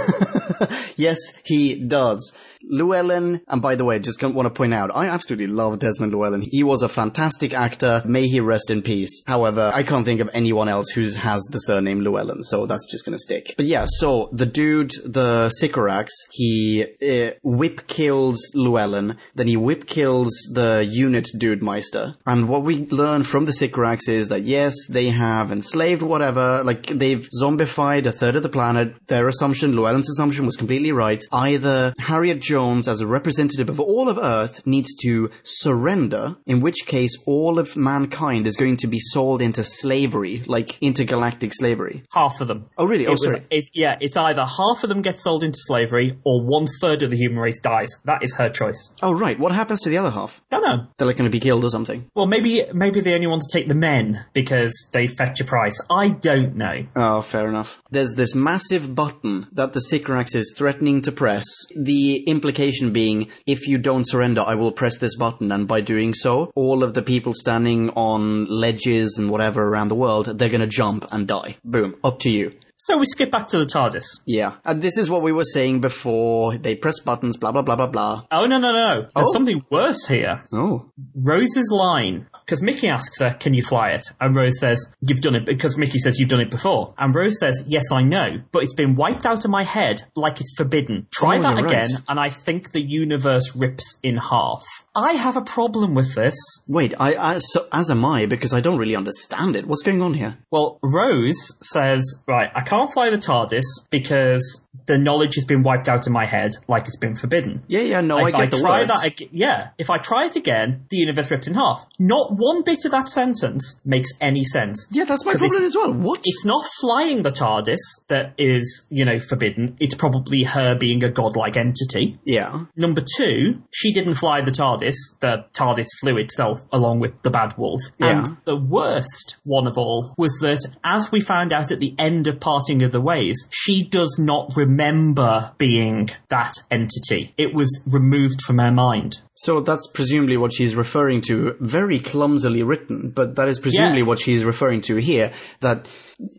Yes, he does. Llewellyn, and by the way, just want to point out, I absolutely love Desmond Llewellyn. He was a fantastic actor. May he rest in peace. However, I can't think of anyone else who has the surname Llewellyn, so that's just gonna stick. But yeah, so the dude, the Sycorax, he whip kills Llewellyn, then he whip kills the unit dude Meister. And what we learn from the Sycorax is that yes, they have enslaved whatever, like they've zombified a third of the planet. Their assumption, Llewellyn's assumption, was completely right. Either Harriet Jones, as a representative of all of Earth, needs to surrender, in which case all of mankind is going to be sold into slavery, like intergalactic slavery. Half of them. Oh, really? Oh, sorry. It's either half of them get sold into slavery or 1/3 of the human race dies. That is her choice. Oh, right. What happens to the other half? Don't know. They're like going to be killed or something. Well, maybe they only want to take the men because they fetch a price. I don't know. Oh, fair enough. There's this massive button that the Sycorax is threatening to press. The implication being, if you don't surrender, I will press this button, and by doing so, all of the people standing on ledges and whatever around the world, they're going to jump and die. Boom. Up to you. So we skip back to the TARDIS. Yeah. And this is what we were saying before. They press buttons, blah, blah, blah, blah, blah. Oh, no. There's something worse here. Oh. Rose's line, because Mickey asks her, can you fly it? And Rose says, you've done it, because Mickey says you've done it before. And Rose says, yes, I know, but it's been wiped out of my head like it's forbidden. Try that again, right. And I think the universe rips in half. I have a problem with this. Wait, so, as am I, because I don't really understand it. What's going on here? Well, Rose says, right, I can't fly the TARDIS because the knowledge has been wiped out of my head like it's been forbidden. Yeah, no, I get the words. If I try it again, the universe ripped in half. Not one bit of that sentence makes any sense. Yeah, that's my problem as well. What? It's not flying the TARDIS that is, forbidden. It's probably her being a godlike entity. Yeah. Number 2, she didn't fly the TARDIS. The TARDIS flew itself along with the Bad Wolf. Yeah. And the worst one of all was that, as we found out at the end of Parting of the Ways, she does not remember being that entity. It was removed from her mind. So that's presumably what she's referring to, very clumsily written, but that is presumably what she's referring to here, that...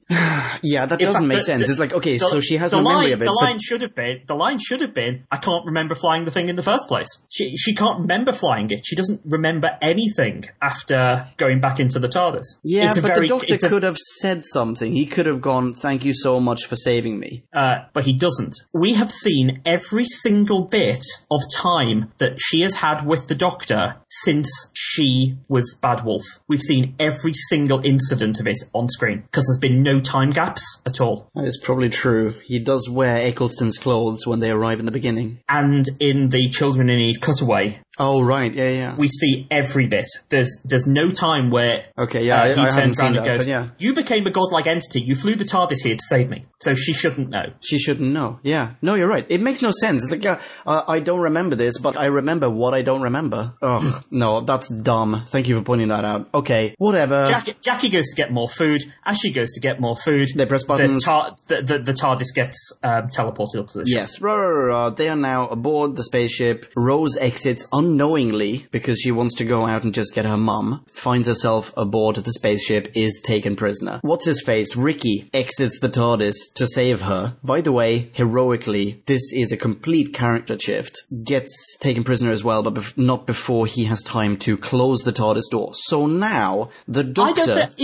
yeah, that doesn't make sense. It's like, okay, so she has no memory of it. The line should have been, I can't remember flying the thing in the first place. She can't remember flying it. She doesn't remember anything after going back into the TARDIS. Yeah, but the Doctor could have said something. He could have gone, thank you so much for saving me. But he doesn't. We have seen every single bit of time that she has had with the Doctor since she was Bad Wolf. We've seen every single incident of it on screen, because there's been no time gaps at all. That is probably true. He does wear Eccleston's clothes when they arrive in the beginning. And in the Children in Need cutaway. Oh, right, yeah. We see every bit. There's no time where he turns around and goes, yeah. You became a godlike entity. You flew the TARDIS here to save me. So she shouldn't know. She shouldn't know, yeah. No, you're right. It makes no sense. It's like, I don't remember this, but I remember what I don't remember. Ugh, no, that's dumb. Thank you for pointing that out. Okay, whatever. Jackie goes to get more food. As she goes to get more food, they press buttons. The TARDIS gets teleported up to the ship. Yes, they are now aboard the spaceship. Rose exits unknowingly because she wants to go out and just get her mum. Finds herself aboard the spaceship, is taken prisoner. What's his face? Ricky exits the TARDIS to save her. By the way, heroically, this is a complete character shift. Gets taken prisoner as well, but not before he has time to close the TARDIS door. So now the Doctor...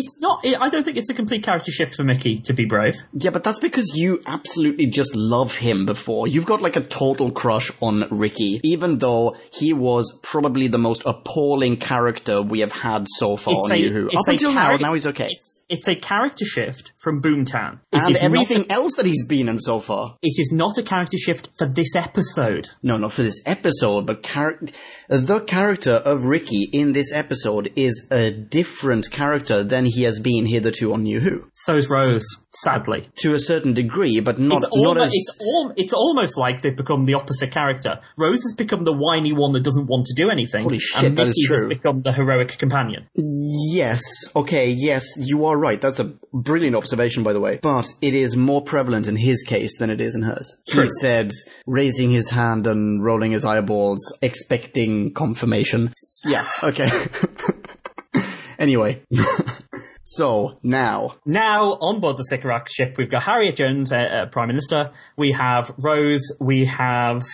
I don't think it's a complete character shift for Mickey to be brave. Yeah, but that's because you absolutely just love him before. You've got like a total crush on Ricky, even though he was was probably the most appalling character we have had so far on New Who. Up until now he's okay. It's a character shift from Boomtown. And everything else that he's been in so far. It is not a character shift for this episode. No, not for this episode, but the character of Ricky in this episode is a different character than he has been hitherto on New Who. So is Rose, sadly. To a certain degree, but not as... It's almost like they've become the opposite character. Rose has become the whiny one that doesn't want to do anything. Holy shit, and that is Mickey true. has become the heroic companion. Yes. Okay, yes, you are right. That's a brilliant observation, by the way. But it is more prevalent in his case than it is in hers. True. He said, raising his hand and rolling his eyeballs, expecting confirmation. Yeah, okay. Anyway. So, now on board the Sycorax ship, we've got Harriet Jones, Prime Minister. We have Rose. We have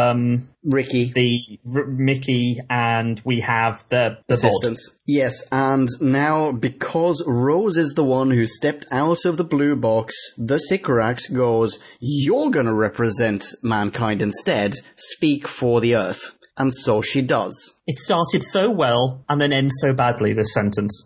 Ricky, Mickey, and we have the assistant. Yes, and now because Rose is the one who stepped out of the blue box, the Sycorax goes, "You're going to represent mankind instead. Speak for the Earth." And so she does. It started so well and then ends so badly. This sentence.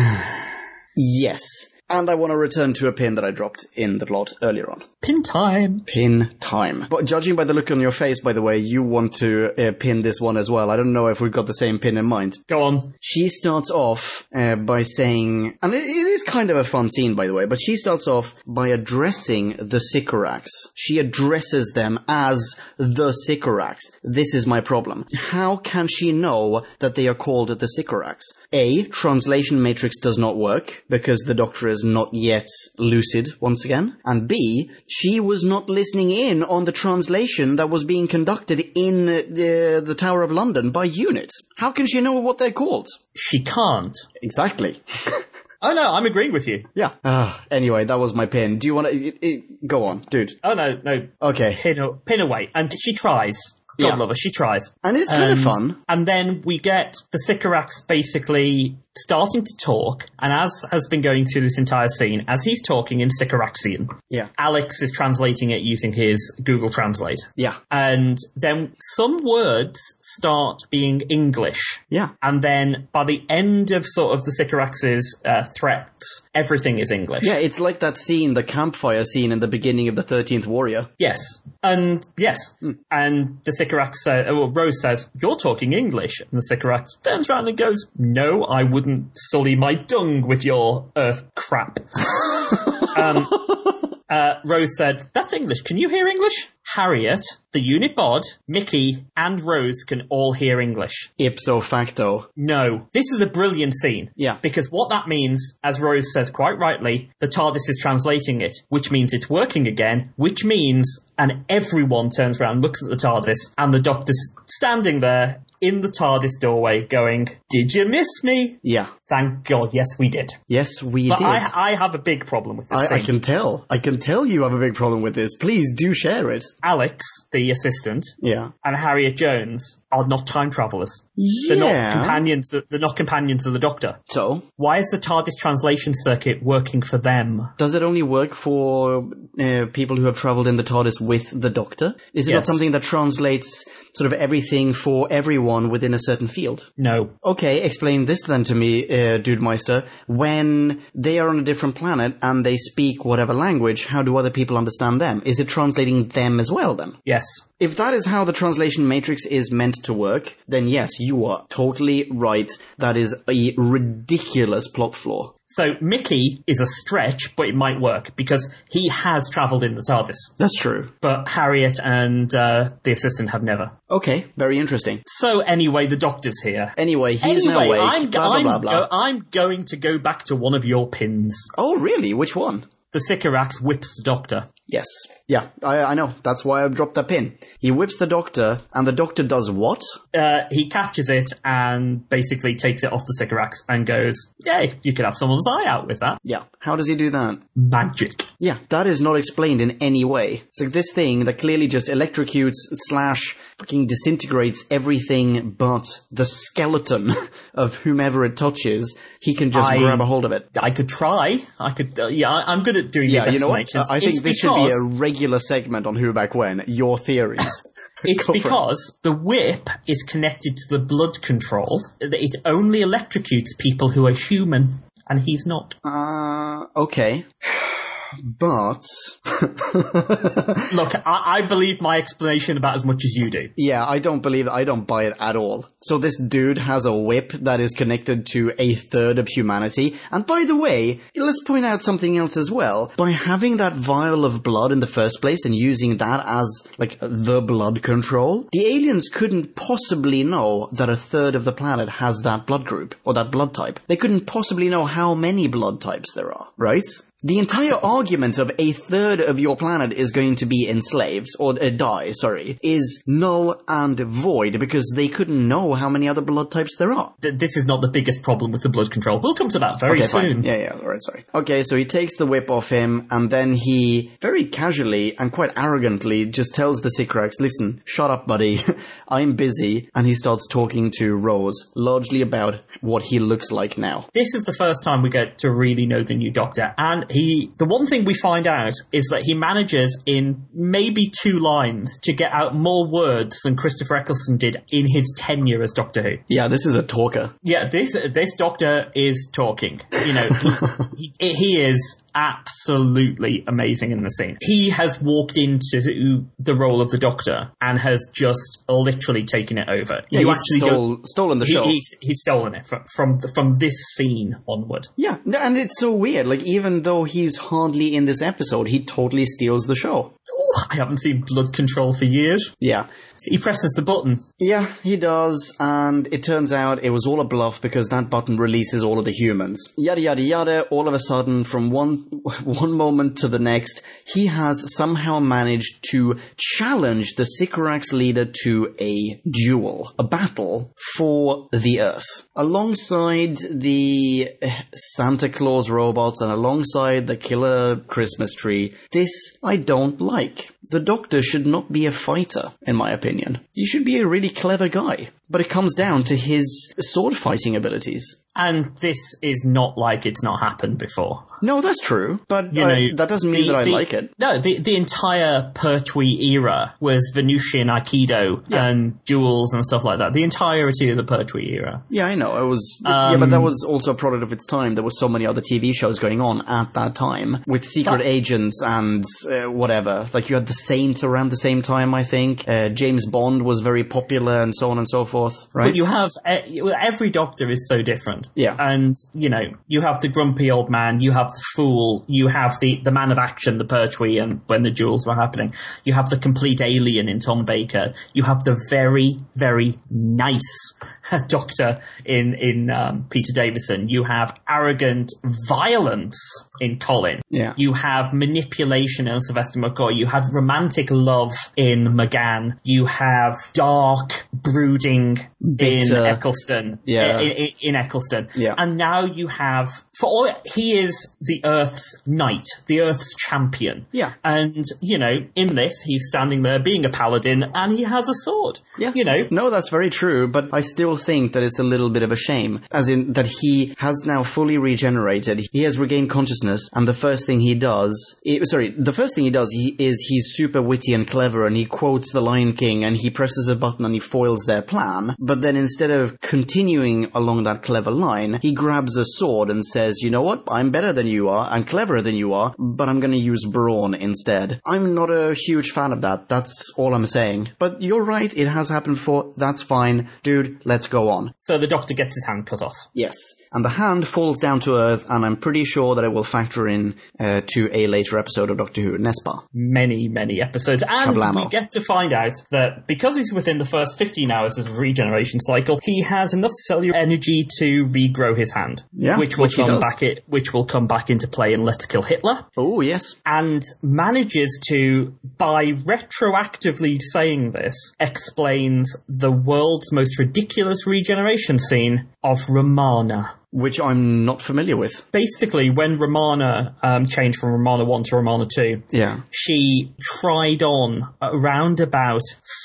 Yes. And I want to return to a pin that I dropped in the plot earlier on. Pin time. Pin time. But judging by the look on your face, by the way, you want to pin this one as well. I don't know if we've got the same pin in mind. Go on. She starts off by saying, and it is kind of a fun scene, by the way, but she starts off by addressing the Sycorax. She addresses them as the Sycorax. This is my problem. How can she know that they are called the Sycorax? A, translation matrix does not work, because the Doctor is not yet lucid once again. And B, she was not listening in on the translation that was being conducted in the Tower of London by UNIT. How can she know what they're called? She can't. Exactly. Oh no, I'm agreeing with you. Yeah. Anyway, that was my pin. Do you want to... Go on, dude. Oh no. Okay. Pin away. And she tries. God love her, she tries. And it's kind of fun. And then we get the Sycorax basically starting to talk, and as has been going through this entire scene, as he's talking in Sycoraxian, Alex is translating it using his Google Translate. Yeah. And then some words start being English. Yeah. And then by the end of sort of the Sycorax's threats, everything is English. Yeah, it's like that scene, the campfire scene in the beginning of the 13th Warrior. Yes. And and the Sycorax Rose says, "You're talking English." And the Sycorax turns around and goes, "No, I wouldn't sully my dung with your earth crap." Rose said, "That's English. Can you hear English?" Harriet, the unit bod, Mickey, and Rose can all hear English. Ipso facto. No. This is a brilliant scene. Yeah. Because what that means, as Rose says quite rightly, the TARDIS is translating it, which means it's working again, which means, and everyone turns around, looks at the TARDIS, and the Doctor's standing there in the TARDIS doorway going, "Did you miss me?" Yeah. Thank God, yes we did. Yes, we but did. I have a big problem with this scene. I can tell. I can tell you have a big problem with this. Please do share it. Alex, the assistant, and Harriet Jones are not time travelers. Yeah. They're not companions of the Doctor. So? Why is the TARDIS translation circuit working for them? Does it only work for people who have travelled in the TARDIS with the Doctor? Is it not something that translates sort of everything for everyone within a certain field? No. Okay, explain this then to me, Dude Meister. When they are on a different planet and they speak whatever language, how do other people understand them? Is it translating them as well then? Yes. If that is how the translation matrix is meant to work, then yes, you are totally right. That is a ridiculous plot flaw. So Mickey is a stretch, but it might work because he has travelled in the TARDIS. That's true. But Harriet and the assistant have never. Okay, very interesting. So anyway, the Doctor's here. Anyway, he's now awake. I'm going to go back to one of your pins. Oh, really? Which one? The Sycorax whips the Doctor. Yes. Yeah, I know. That's why I dropped that pin. He whips the Doctor, and the Doctor does what? He catches it and basically takes it off the Sycorax and goes, "Yay, you could have someone's eye out with that." Yeah. How does he do that? Magic. Yeah, that is not explained in any way. It's like this thing that clearly just electrocutes / fucking disintegrates everything but the skeleton of whomever it touches, he can just grab a hold of it. I could try. I'm good at doing these explanations. I think this should be a regular segment on Who Back When, your theories. It's because the whip is connected to the blood control, that it only electrocutes people who are human, and he's not. Okay. But... Look, I believe my explanation about as much as you do. Yeah, I don't buy it at all. So this dude has a whip that is connected to a third of humanity. And by the way, let's point out something else as well. By having that vial of blood in the first place and using that as, like, the blood control, the aliens couldn't possibly know that a third of the planet has that blood group, or that blood type. They couldn't possibly know how many blood types there are, right? The entire argument of a third of your planet is going to be enslaved, or is null and void because they couldn't know how many other blood types there are. This is not the biggest problem with the blood control. We'll come to that very soon. Fine. Yeah, alright, sorry. Okay, so he takes the whip off him, and then he very casually and quite arrogantly just tells the Sycorax, listen, shut up, buddy. I'm busy. And he starts talking to Rose, largely about what he looks like now. This is the first time we get to really know the new Doctor, and the one thing we find out is that he manages in maybe 2 lines to get out more words than Christopher Eccleston did in his tenure as Doctor Who. Yeah, this is a talker. Yeah, this Doctor is talking. You know, he is absolutely amazing in the scene. He has walked into the role of the Doctor and has just literally taken it over. Yeah, stolen the show. He's stolen it from this scene onward. Yeah, and it's so weird. Like, even though he's hardly in this episode, he totally steals the show. Ooh, I haven't seen blood control for years. Yeah. He presses the button. Yeah, he does, and it turns out it was all a bluff because that button releases all of the humans. Yada, yada, yada. All of a sudden, from one moment to the next, he has somehow managed to challenge the Sycorax leader to a duel, a battle for the Earth. Alongside the Santa Claus robots and alongside the killer Christmas tree, this I don't like. The Doctor should not be a fighter, in my opinion. He should be a really clever guy. But it comes down to his sword fighting abilities. And this is not like it's not happened before. No, that's true, but that doesn't mean that I like it. No, the entire Pertwee era was Venusian Aikido and duels and stuff like that. The entirety of the Pertwee era. Yeah, I know. It was, but that was also a product of its time. There were so many other TV shows going on at that time with secret agents and whatever. Like, you had The Saint around the same time, I think. James Bond was very popular and so on and so forth, right? But you have, every Doctor is so different. Yeah. And, you have the grumpy old man, you have the fool, you have the man of action, the Pertwee, and when the duels were happening, you have the complete alien in Tom Baker, you have the very, very nice Doctor in Peter Davison, you have arrogant violence in Colin, you have manipulation in Sylvester McCoy, you have romantic love in McGann, you have dark brooding in Eccleston, in Eccleston, and now you have, he is the Earth's knight, the Earth's champion. Yeah. And, in this, he's standing there being a paladin and he has a sword. Yeah. No, that's very true, but I still think that it's a little bit of a shame. As in that he has now fully regenerated. He has regained consciousness, and the first thing he does, he's super witty and clever, and he quotes The Lion King, and he presses a button and he foils their plan. But then instead of continuing along that clever line, he grabs a sword and says, you know what, I'm better than you are, I'm cleverer than you are, but I'm going to use brawn instead. I'm not a huge fan of that, that's all I'm saying. But you're right, it has happened before, that's fine. Dude, let's go on. So the Doctor gets his hand cut off. Yes, and the hand falls down to Earth, and I'm pretty sure that it will factor in to a later episode of Doctor Who, Nespa. Many, many episodes. And we get to find out that because he's within the first 15 hours of the regeneration cycle, he has enough cellular energy to regrow his hand. Yeah, which will come back into play in Let's Kill Hitler. Oh, yes. And manages to, by retroactively saying this, explains the world's most ridiculous regeneration scene of Romana. which I'm not familiar with. Basically, when Romana changed from Romana 1 to Romana 2, she tried on around about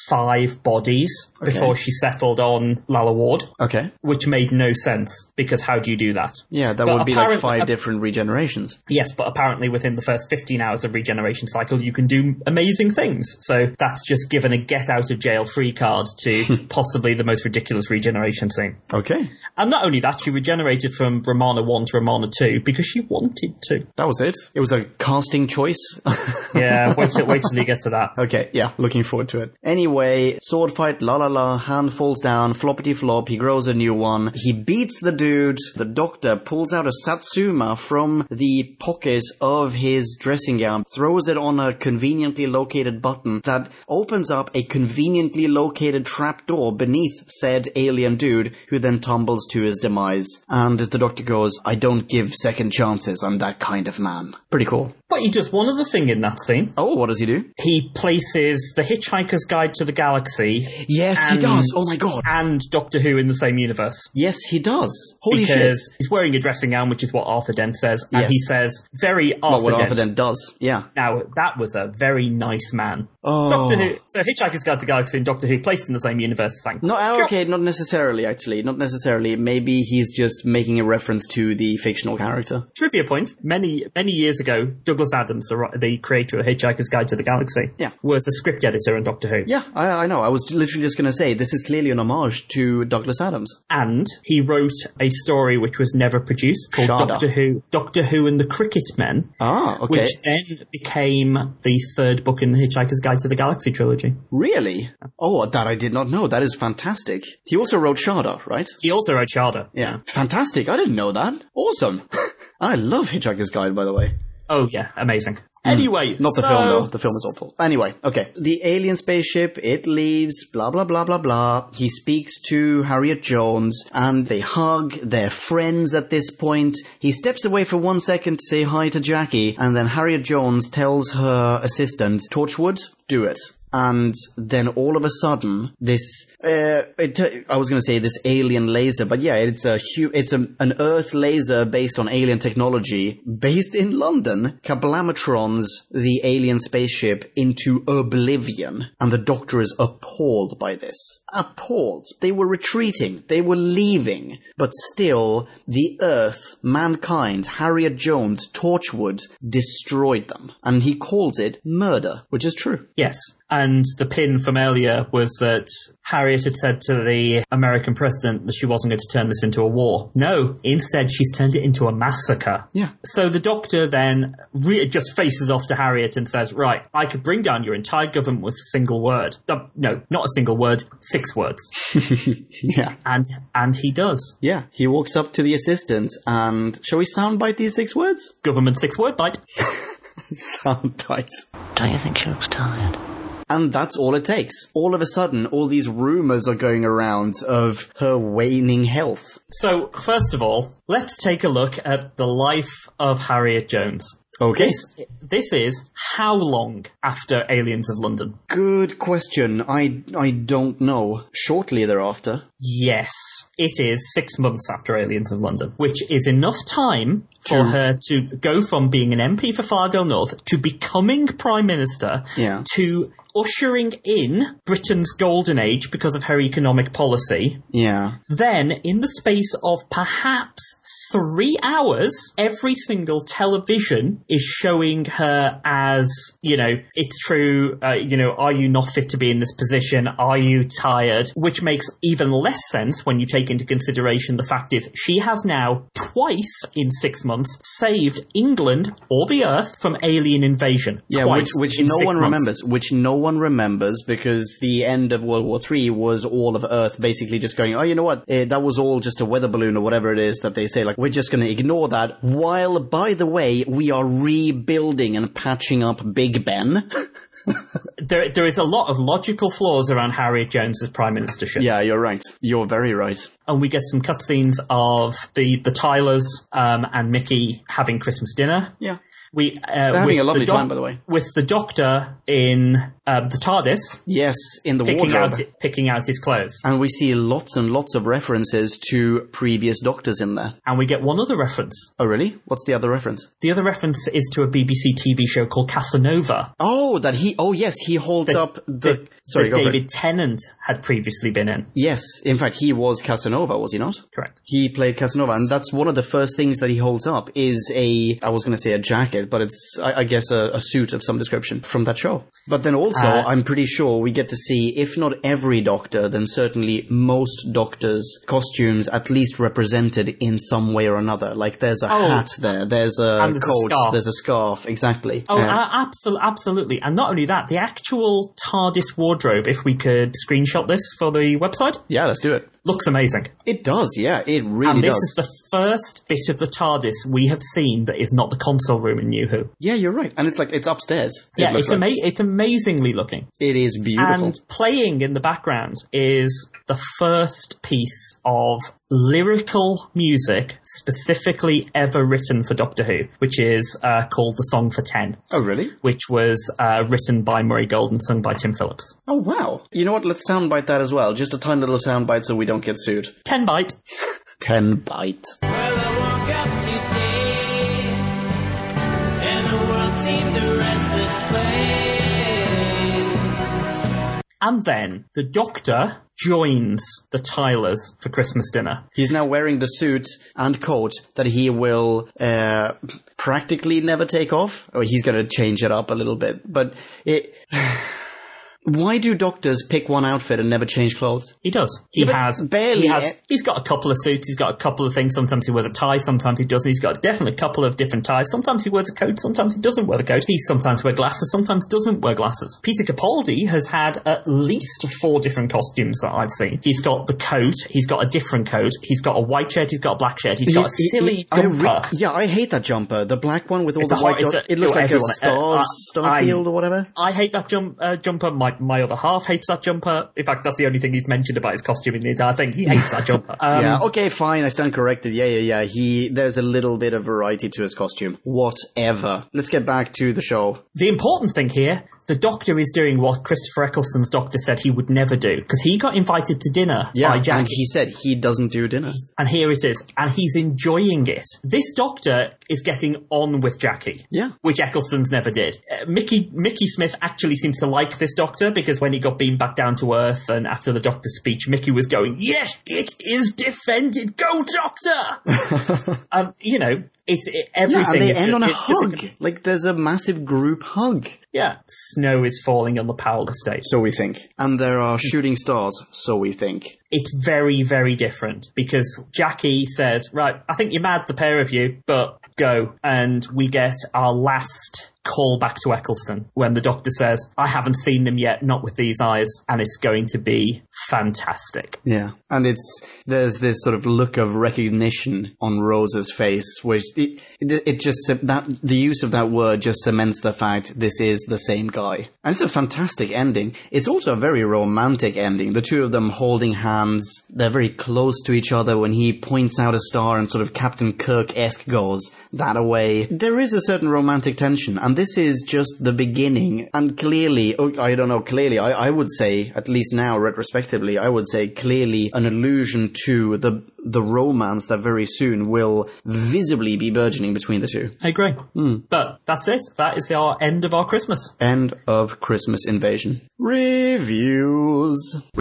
5 bodies before she settled on Lalla Ward. Okay. Which made no sense, because how do you do that? Yeah, that would be like 5 different regenerations. Yes, but apparently within the first 15 hours of regeneration cycle, you can do amazing things. So that's just given a get-out-of-jail-free card to possibly the most ridiculous regeneration scene. Okay. And not only that, she regenerated from Romana 1 to Romana 2 because she wanted to. That was it? It was a casting choice? Yeah, wait till you get to that. Okay, yeah, looking forward to it. Anyway, sword fight, hand falls down, floppity flop, he grows a new one. He beats the dude. The doctor pulls out a Satsuma from the pocket of his dressing gown, throws it on a conveniently located button that opens up a conveniently located trapdoor beneath said alien dude, who then tumbles to his demise. And the doctor goes, I don't give second chances, I'm that kind of man. Pretty cool. But he does one other thing in that scene. Oh, what does he do? He places The Hitchhiker's Guide to the Galaxy. Yes, he does. Oh my god. And Doctor Who in the same universe. Yes, he does. Holy shit. Because he's wearing a dressing gown, which is what Arthur Dent says. And he says, very Arthur Dent. Arthur Dent does, yeah. Now, that was a very nice man. Oh. Doctor Who. So Hitchhiker's Guide to the Galaxy and Doctor Who placed in the same universe. Okay, not necessarily, actually. Not necessarily. Maybe he's just making a reference to the fictional character. Trivia point. Many years ago, Douglas Adams, the creator of Hitchhiker's Guide to the Galaxy, was a script editor in Doctor Who. Yeah, I know. I was literally just going to say, this is clearly an homage to Douglas Adams. And he wrote a story which was never produced called Doctor Who and the Cricket Men. Ah, okay. Which then became the 3rd book in the Hitchhiker's Guide to the Galaxy trilogy. Really? Oh, that I did not know. That is fantastic. He also wrote Shada, right? He also wrote Shada. Yeah. Fantastic. I didn't know that. Awesome. I love Hitchhiker's Guide, by the way. Oh, yeah. Amazing. Anyway, not the film, though. The film is awful. Anyway, okay. The alien spaceship, it leaves, blah, blah, blah, blah, blah. He speaks to Harriet Jones, and they hug. They're friends at this point. He steps away for 1 second to say hi to Jackie, and then Harriet Jones tells her assistant, Torchwood, do it. And then all of a sudden, this, I was going to say this alien laser, but yeah, it's an Earth laser based on alien technology, based in London, kablamatrons the alien spaceship into oblivion. And the Doctor is appalled by this. Appalled. They were retreating. They were leaving. But still, the Earth, mankind, Harriet Jones, Torchwood, destroyed them. And he calls it murder, which is true. Yes. And the pin from earlier was that Harriet had said to the American president that she wasn't going to turn this into a war. No, instead she's turned it into a massacre. Yeah. So the Doctor then just faces off to Harriet and says, right, I could bring down your entire government with a single word. No, not a single word, 6 words. Yeah. And he does. Yeah, he walks up to the assistant and, shall we soundbite these 6 words? Government 6-word bite. Soundbite. Don't you think she looks tired? And that's all it takes. All of a sudden, all these rumours are going around of her waning health. So, first of all, let's take a look at the life of Harriet Jones. Okay. This is how long after Aliens of London? Good question. I don't know. Shortly thereafter. Yes, it is 6 months after Aliens of London, which is enough time for her to go from being an MP for Fardale North to becoming Prime Minister to ushering in Britain's golden age because of her economic policy. Yeah. Then, in the space of perhaps 3 hours, every single television is showing her as, it's true, are you not fit to be in this position? Are you tired? Which makes even less sense when you take into consideration the fact is she has now twice in 6 months saved England or the Earth from alien invasion. Yeah, which no one remembers. Which no one remembers because the end of World War III was all of Earth basically just going, oh, you know what? That was all just a weather balloon or whatever it is that they say. Like, we're just going to ignore that. While, by the way, we are rebuilding and patching up Big Ben. There is a lot of logical flaws around Harriet Jones's prime ministership. Yeah, you're right. You're very right. And we get some cutscenes of the Tylers and Mickey having Christmas dinner. Yeah. They're having a lovely time, by the way. With the Doctor in the TARDIS. Yes, in the wardrobe. Picking out his clothes. And we see lots and lots of references to previous Doctors in there. And we get one other reference. Oh, really? What's the other reference? The other reference is to a BBC TV show called Casanova. Oh, yes, he holds up the... Sorry, that David Tennant had previously been in. Yes, in fact, he was Casanova, was he not? Correct. He played Casanova, and that's one of the first things that he holds up is I was going to say a jacket, but it's, I guess, a suit of some description from that show. But then also, I'm pretty sure we get to see, if not every Doctor, then certainly most Doctors' costumes at least represented in some way or another. Like, there's a hat there, there's a coat, there's a scarf, exactly. Oh, absolutely. And not only that, the actual TARDIS wardrobe, if we could screenshot this for the website. Yeah, let's do it. Looks amazing. It does, yeah, it really does. And this is the first bit of the TARDIS we have seen that is not the console room in New Who. Yeah, you're right. And it's upstairs. Yeah, it's amazingly looking. It is beautiful. And playing in the background is the first piece of lyrical music specifically ever written for Doctor Who, which is called The Song for 10. Oh, really? Which was written by Murray Gold and sung by Tim Phillips. Oh, wow. You know what? Let's soundbite that as well. Just a tiny little soundbite so we don't get sued. 10 byte. 10 byte. Well, I woke up today, and the world seemed a restless place. And then the Doctor joins the Tylers for Christmas dinner. He's now wearing the suit and coat that he will practically never take off. Or he's going to change it up a little bit. But why do Doctors pick one outfit and never change clothes? He does. He's got a couple of suits. He's got a couple of things. Sometimes he wears a tie. Sometimes he doesn't. He's got definitely a couple of different ties. Sometimes he wears a coat. Sometimes he doesn't wear the coat. He sometimes wears glasses. Sometimes doesn't wear glasses. Peter Capaldi has had at least 4 different costumes that I've seen. He's got the coat. He's got a different coat. He's got a white shirt. He's got a black shirt. He's got a silly jumper. I hate that jumper. The black one with all the white dots. It looks like a Starfield or whatever. I hate that jumper. My other half hates that jumper. In fact, that's the only thing he's mentioned about his costume in the entire thing. He hates that jumper. Yeah, okay, fine. I stand corrected. Yeah. There's a little bit of variety to his costume. Whatever. Let's get back to the show. The important thing here, the Doctor is doing what Christopher Eccleston's Doctor said he would never do. Because he got invited to dinner by Jackie. And he said he doesn't do dinner. And here it is. And he's enjoying it. This Doctor is getting on with Jackie. Yeah. Which Eccleston's never did. Mickey Smith actually seems to like this Doctor, because when he got beamed back down to Earth and after the Doctor's speech, Mickey was going, "Yes, it is defended. Go, Doctor!" Everything. Yeah, and they end on a hug. Like, there's a massive group hug. Yeah. Snow is falling on the Powell estate. So we think. And there are shooting stars, so we think. It's very, very different, because Jackie says, "Right, I think you're mad, the pair of you, but go." And we get our last call back to Eccleston when the Doctor says, "I haven't seen them yet, not with these eyes," and it's going to be fantastic. Yeah, and there's this sort of look of recognition on Rose's face, which it just, that the use of that word just cements the fact this is the same guy. And it's a fantastic ending. It's also a very romantic ending. The two of them holding hands, they're very close to each other when he points out a star and sort of Captain Kirk-esque goes that away. There is a certain romantic tension, and this is just the beginning. And clearly, I would say, at least now retrospectively, I would say clearly an allusion to the romance that very soon will visibly be burgeoning between the two. I agree. But that's it. That is our end of our Christmas. End of Christmas Invasion. Reviews.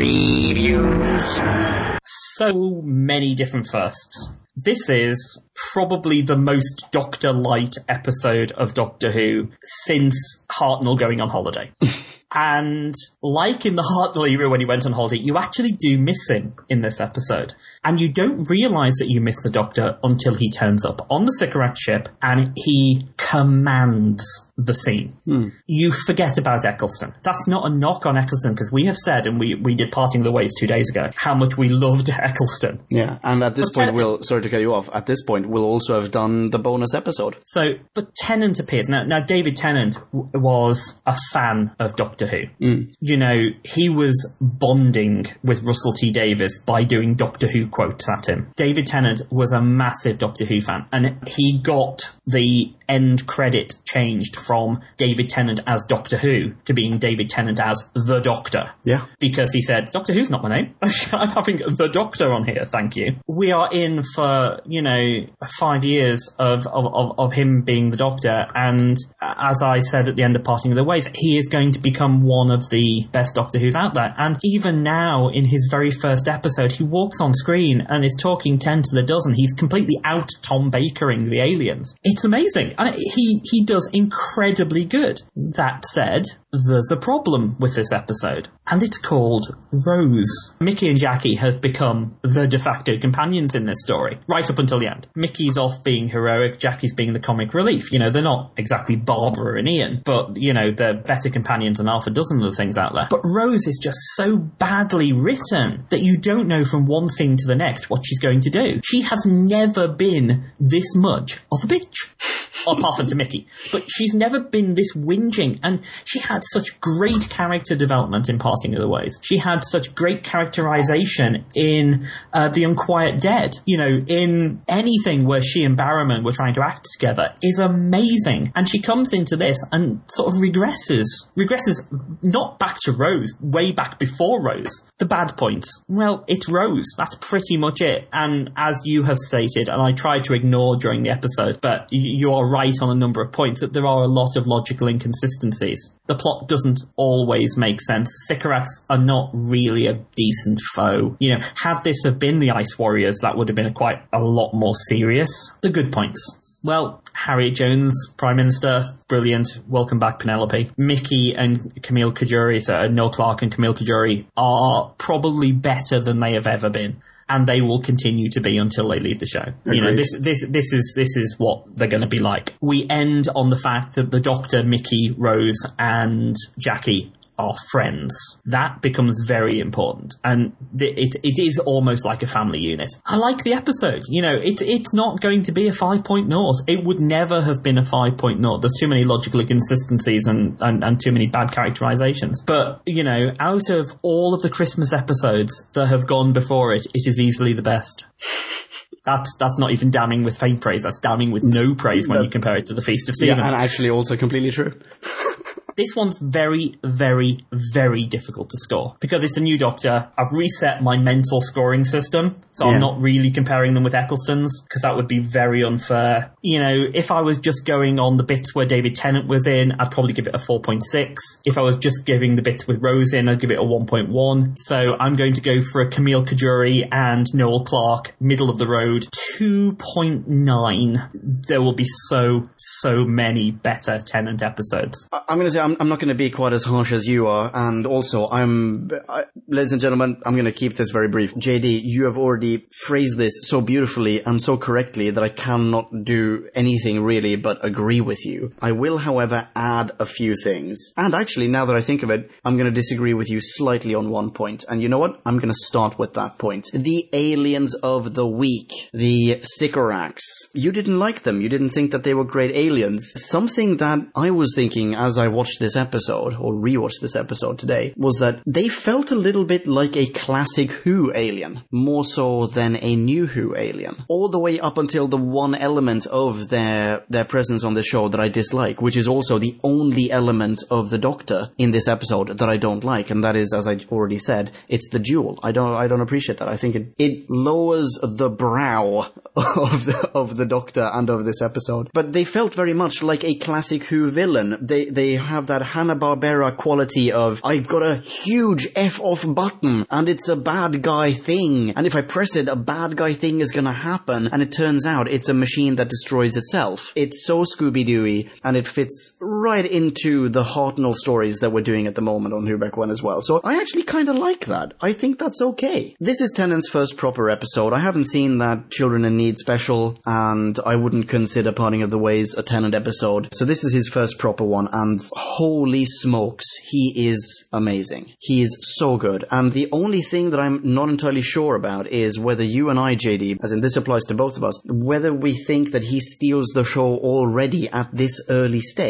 So many different firsts. This is probably the most Doctor-light episode of Doctor Who since Hartnell going on holiday. And like in the Hartnell era when he went on holiday, you actually do miss him in this episode. And you don't realise that you miss the Doctor until he turns up on the Sycorax ship and he commands the scene. You forget about Eccleston. That's not a knock on Eccleston, because we have said, and we did Parting of the Ways 2 days ago, how much we loved Eccleston. Yeah, and at this point, sorry to cut you off, at this point we'll also have done the bonus episode. But Tennant appears. Now David Tennant was a fan of Doctor Who. You know, he was bonding with Russell T Davies by doing Doctor Who quotes at him. David Tennant was a massive Doctor Who fan, and he got the end credit changed from David Tennant as Doctor Who to being David Tennant as the Doctor. Yeah. Because he said, Doctor Who's not my name. I'm having the Doctor on here, thank you. We are in for, 5 years of him being the Doctor, and as I said at the end of Parting of the Ways, he is going to become one of the best Doctor Who's out there. And even now, in his very first episode, he walks on screen and is talking 10 to the dozen. He's completely out Tom Bakering the aliens. It's amazing. And he does incredibly good. That said, there's a problem with this episode, and it's called Rose. Mickey and Jackie have become the de facto companions in this story, right up until the end. Mickey's off being heroic, Jackie's being the comic relief. They're not exactly Barbara and Ian, but, they're better companions than half a dozen of the things out there. But Rose is just so badly written that you don't know from one scene to the next what she's going to do. She has never been this much of a bitch. Apart from to Mickey. But she's never been this whinging, and she had such great character development in Parting of the Ways. She had such great characterization in The Unquiet Dead. In anything where she and Barrowman were trying to act together is amazing. And she comes into this and sort of regresses not back to Rose, way back before Rose. The bad points. Well, it's Rose. That's pretty much it. And as you have stated, and I tried to ignore during the episode, but you are right on a number of points, that there are a lot of logical inconsistencies. The plot doesn't always make sense. Sycorax are not really a decent foe. Had this have been the Ice Warriors, that would have been quite a lot more serious. The good points. Well, Harriet Jones, Prime Minister, brilliant. Welcome back, Penelope. Mickey and Camille Cajuri, so Noel Clarke and Camille Cajuri, are probably better than they have ever been. And they will continue to be until they leave the show. Agreed. This is what they're going to be like. We end on the fact that the Doctor, Mickey, Rose, and Jackie are friends. That becomes very important, and it is almost like a family unit. I like the episode. It's not going to be a 5.0. It would never have been a 5.0. There's too many logical inconsistencies and too many bad characterizations. But out of all of the Christmas episodes that have gone before it, it is easily the best. That's not even damning with faint praise. That's damning with no praise when you compare it to the Feast of Stephen. Yeah, and actually also completely true. This one's very, very, very difficult to score because it's a new Doctor. I've reset my mental scoring system, so I'm not really comparing them with Eccleston's because that would be very unfair. If I was just going on the bits where David Tennant was in, I'd probably give it a 4.6. If I was just giving the bits with Rose in, I'd give it a 1.1. So I'm going to go for a Camille Cajuri and Noel Clarke, middle of the road, 2.9. There will be so many better Tennant episodes. I'm going to say I'm not going to be quite as harsh as you are, and also ladies and gentlemen, I'm going to keep this very brief. JD, you have already phrased this so beautifully and so correctly that I cannot do anything really but agree with you. I will, however, add a few things. And actually, now that I think of it, I'm going to disagree with you slightly on one point. And you know what? I'm going to start with that point. The aliens of the week, the Sycorax. You didn't like them. You didn't think that they were great aliens. Something that I was thinking as I watched this episode, or rewatched this episode today, was that they felt a little bit like a classic Who alien, more so than a new Who alien. All the way up until the one element of their presence on the show that I dislike, which is also the only element of the Doctor in this episode that I don't like, and that is, as I already said, it's the duel. I don't appreciate that. I think it lowers the brow of the Doctor and of this episode. But they felt very much like a classic Who villain. They have that Hanna-Barbera quality of, I've got a huge F-off button and it's a bad guy thing, and if I press it, a bad guy thing is gonna happen, and it turns out it's a machine that destroys itself. It's so Scooby-Dooey, and it fits right into the Hartnell stories that we're doing at the moment on Who Back When as well. So I actually kind of like that. I think that's okay. This is Tennant's first proper episode. I haven't seen that Children in Need special, and I wouldn't consider Parting of the Ways a Tennant episode. So this is his first proper one, and holy smokes, he is amazing. He is so good. And the only thing that I'm not entirely sure about is whether you and I, JD, as in this applies to both of us, whether we think that he steals the show already at this early stage. Because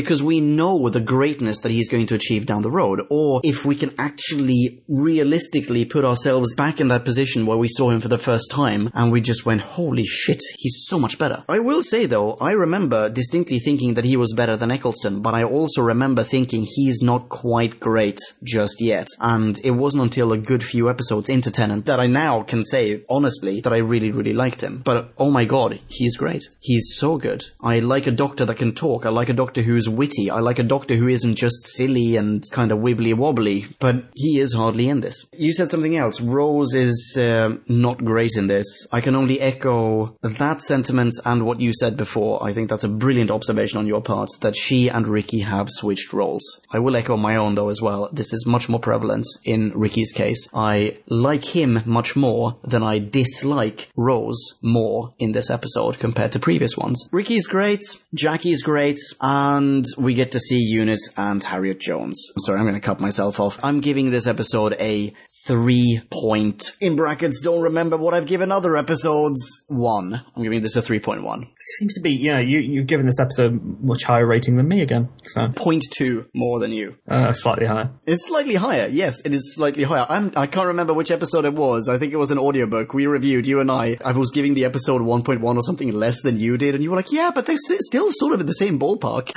because we know the greatness that he's going to achieve down the road, or if we can actually realistically put ourselves back in that position where we saw him for the first time and we just went, holy shit, he's so much better. I will say though, I remember distinctly thinking that he was better than Eccleston, but I also remember thinking he's not quite great just yet. And it wasn't until a good few episodes into Tennant that I now can say, honestly, that I really, really liked him. But oh my god, he's great. He's so good. I like a Doctor that can talk. I like a Doctor who's witty. I like a Doctor who isn't just silly and kind of wibbly wobbly, but he is hardly in this. You said something else. Rose is not great in this. I can only echo that sentiment and what you said before. I think that's a brilliant observation on your part, that she and Ricky have switched roles. I will echo my own though as well. This is much more prevalent in Ricky's case. I like him much more than I dislike Rose more in this episode compared to previous ones. Ricky's great, Jackie's great, and we get to see Unit and Harriet Jones. I'm sorry, I'm going to cut myself off. I'm giving this episode a 3 point, in brackets, don't remember what I've given other episodes, 1. I'm giving this a 3.1. Seems to be, you've given this episode much higher rating than me again. So 0.2 more than you. Slightly higher. It's slightly higher, yes, it is slightly higher. I can't remember which episode it was. I think it was an audiobook we reviewed, you and I. I was giving the episode 1.1 or something less than you did, and you were like, yeah, but they're still sort of in the same ballpark.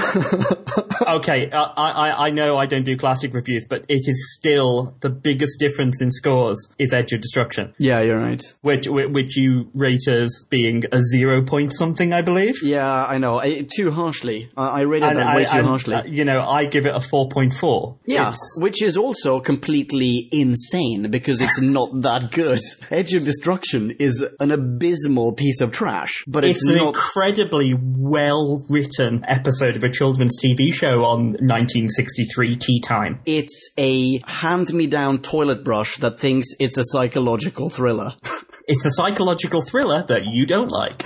Okay, I know I don't do classic reviews, but it is still the biggest difference in scores is Edge of Destruction. Yeah, you're right. Which you rate as being a 0 point something, I believe. Yeah, I know. Too harshly. I rated that way too harshly. I give it a 4.4. Yeah, which is also completely insane because it's not that good. Edge of Destruction is an abysmal piece of trash, but it's an not incredibly well-written episode of a children's TV show on 1963 tea time. It's a hand-me-down toilet brush that thinks it's a psychological thriller. It's a psychological thriller that you don't like.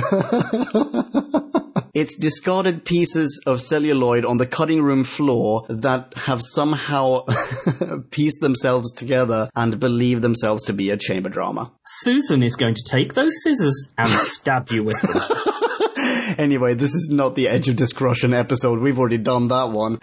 It's discarded pieces of celluloid on the cutting room floor that have somehow pieced themselves together and believe themselves to be a chamber drama. Susan is going to take those scissors and stab you with them. Anyway, this is not the Edge of Destruction episode. We've already done that one.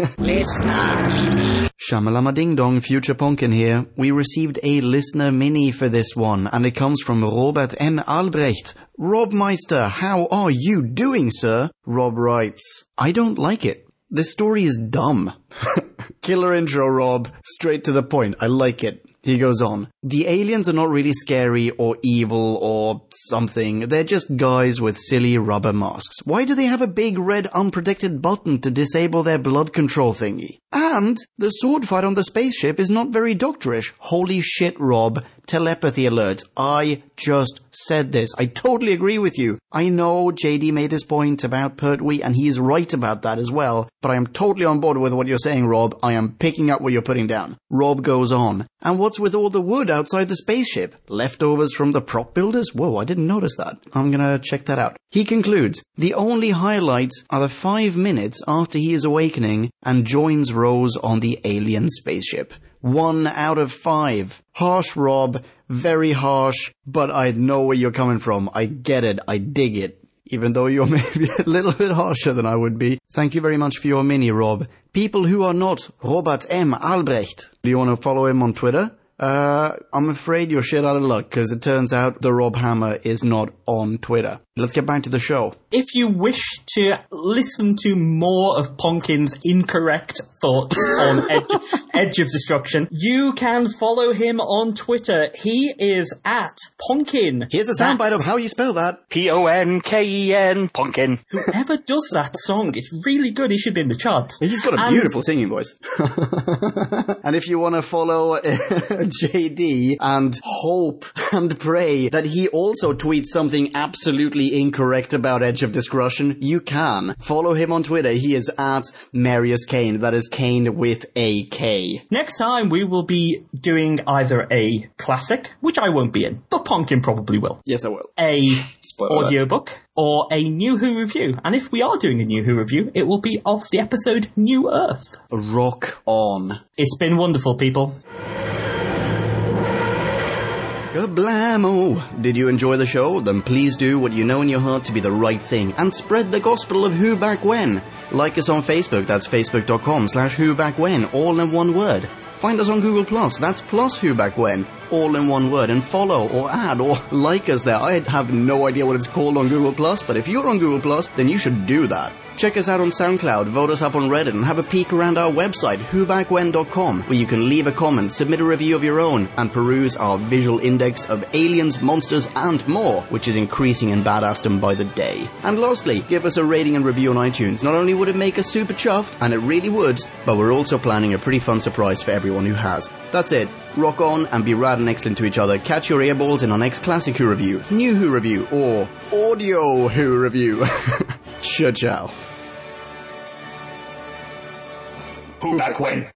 Listener Shamalama Ding Dong, Future Ponkin here. We received a listener mini for this one, and it comes from Robert M. Albrecht. Rob Meister, how are you doing, sir? Rob writes, I don't like it. This story is dumb. Killer intro, Rob. Straight to the point. I like it. He goes on, the aliens are not really scary or evil or something. They're just guys with silly rubber masks. Why do they have a big red unprotected button to disable their blood control thingy? And the sword fight on the spaceship is not very doctorish. Holy shit, Rob. Telepathy alert. I just said this. I totally agree with you. I know JD made his point about Pertwee, and he is right about that as well, but I am totally on board with what you're saying, Rob. I am picking up what you're putting down. Rob goes on, and what's with all the wood outside the spaceship? Leftovers from the prop builders? Whoa, I didn't notice that. I'm gonna check that out. He concludes, the only highlights are the 5 minutes after he is awakening and joins Rose on the alien spaceship. 1 out of 5. Harsh, Rob. Very harsh, but I know where you're coming from. I get it. I dig it. Even though you're maybe a little bit harsher than I would be. Thank you very much for your mini, Rob. People who are not Robert M. Albrecht. Do you want to follow him on Twitter? I'm afraid you're shit out of luck, because it turns out the Rob Hammer is not on Twitter. Let's get back to the show. If you wish to listen to more of Ponkin's incorrect thoughts on Edge of Destruction, you can follow him on Twitter. He is at Ponkin. Here's a soundbite of how you spell that. Ponken, Ponkin. Whoever does that song, it's really good. He should be in the charts. He's got a beautiful singing voice. And if you want to follow JD and hope and pray that he also tweets something absolutely incorrect about Edge of Destruction, you can. Follow him on Twitter. He is at Marius Kane. That is Kane with a K. Next time we will be doing either a classic, which I won't be in, but Ponkin probably will. Yes, I will. A audiobook or a New Who review. And if we are doing a New Who review, it will be of the episode New Earth. Rock on. It's been wonderful, people. Kablamo! Did you enjoy the show? Then please do what you know in your heart to be the right thing and spread the gospel of Who Back When. Like us on Facebook, that's facebook.com/Who Back When, all in one word. Find us on Google+, that's plus Who Back When, all in one word, and follow or add or like us there. I have no idea what it's called on Google+, but if you're on Google+, then you should do that. Check us out on SoundCloud, vote us up on Reddit, and have a peek around our website, whobackwhen.com, where you can leave a comment, submit a review of your own, and peruse our visual index of aliens, monsters, and more, which is increasing in badassdom by the day. And lastly, give us a rating and review on iTunes. Not only would it make us super chuffed, and it really would, but we're also planning a pretty fun surprise for everyone who has. That's it. Rock on and be rad and excellent to each other. Catch your earballs in our next classic Who review, new Who review, or audio Who review. Ciao. Who Back When?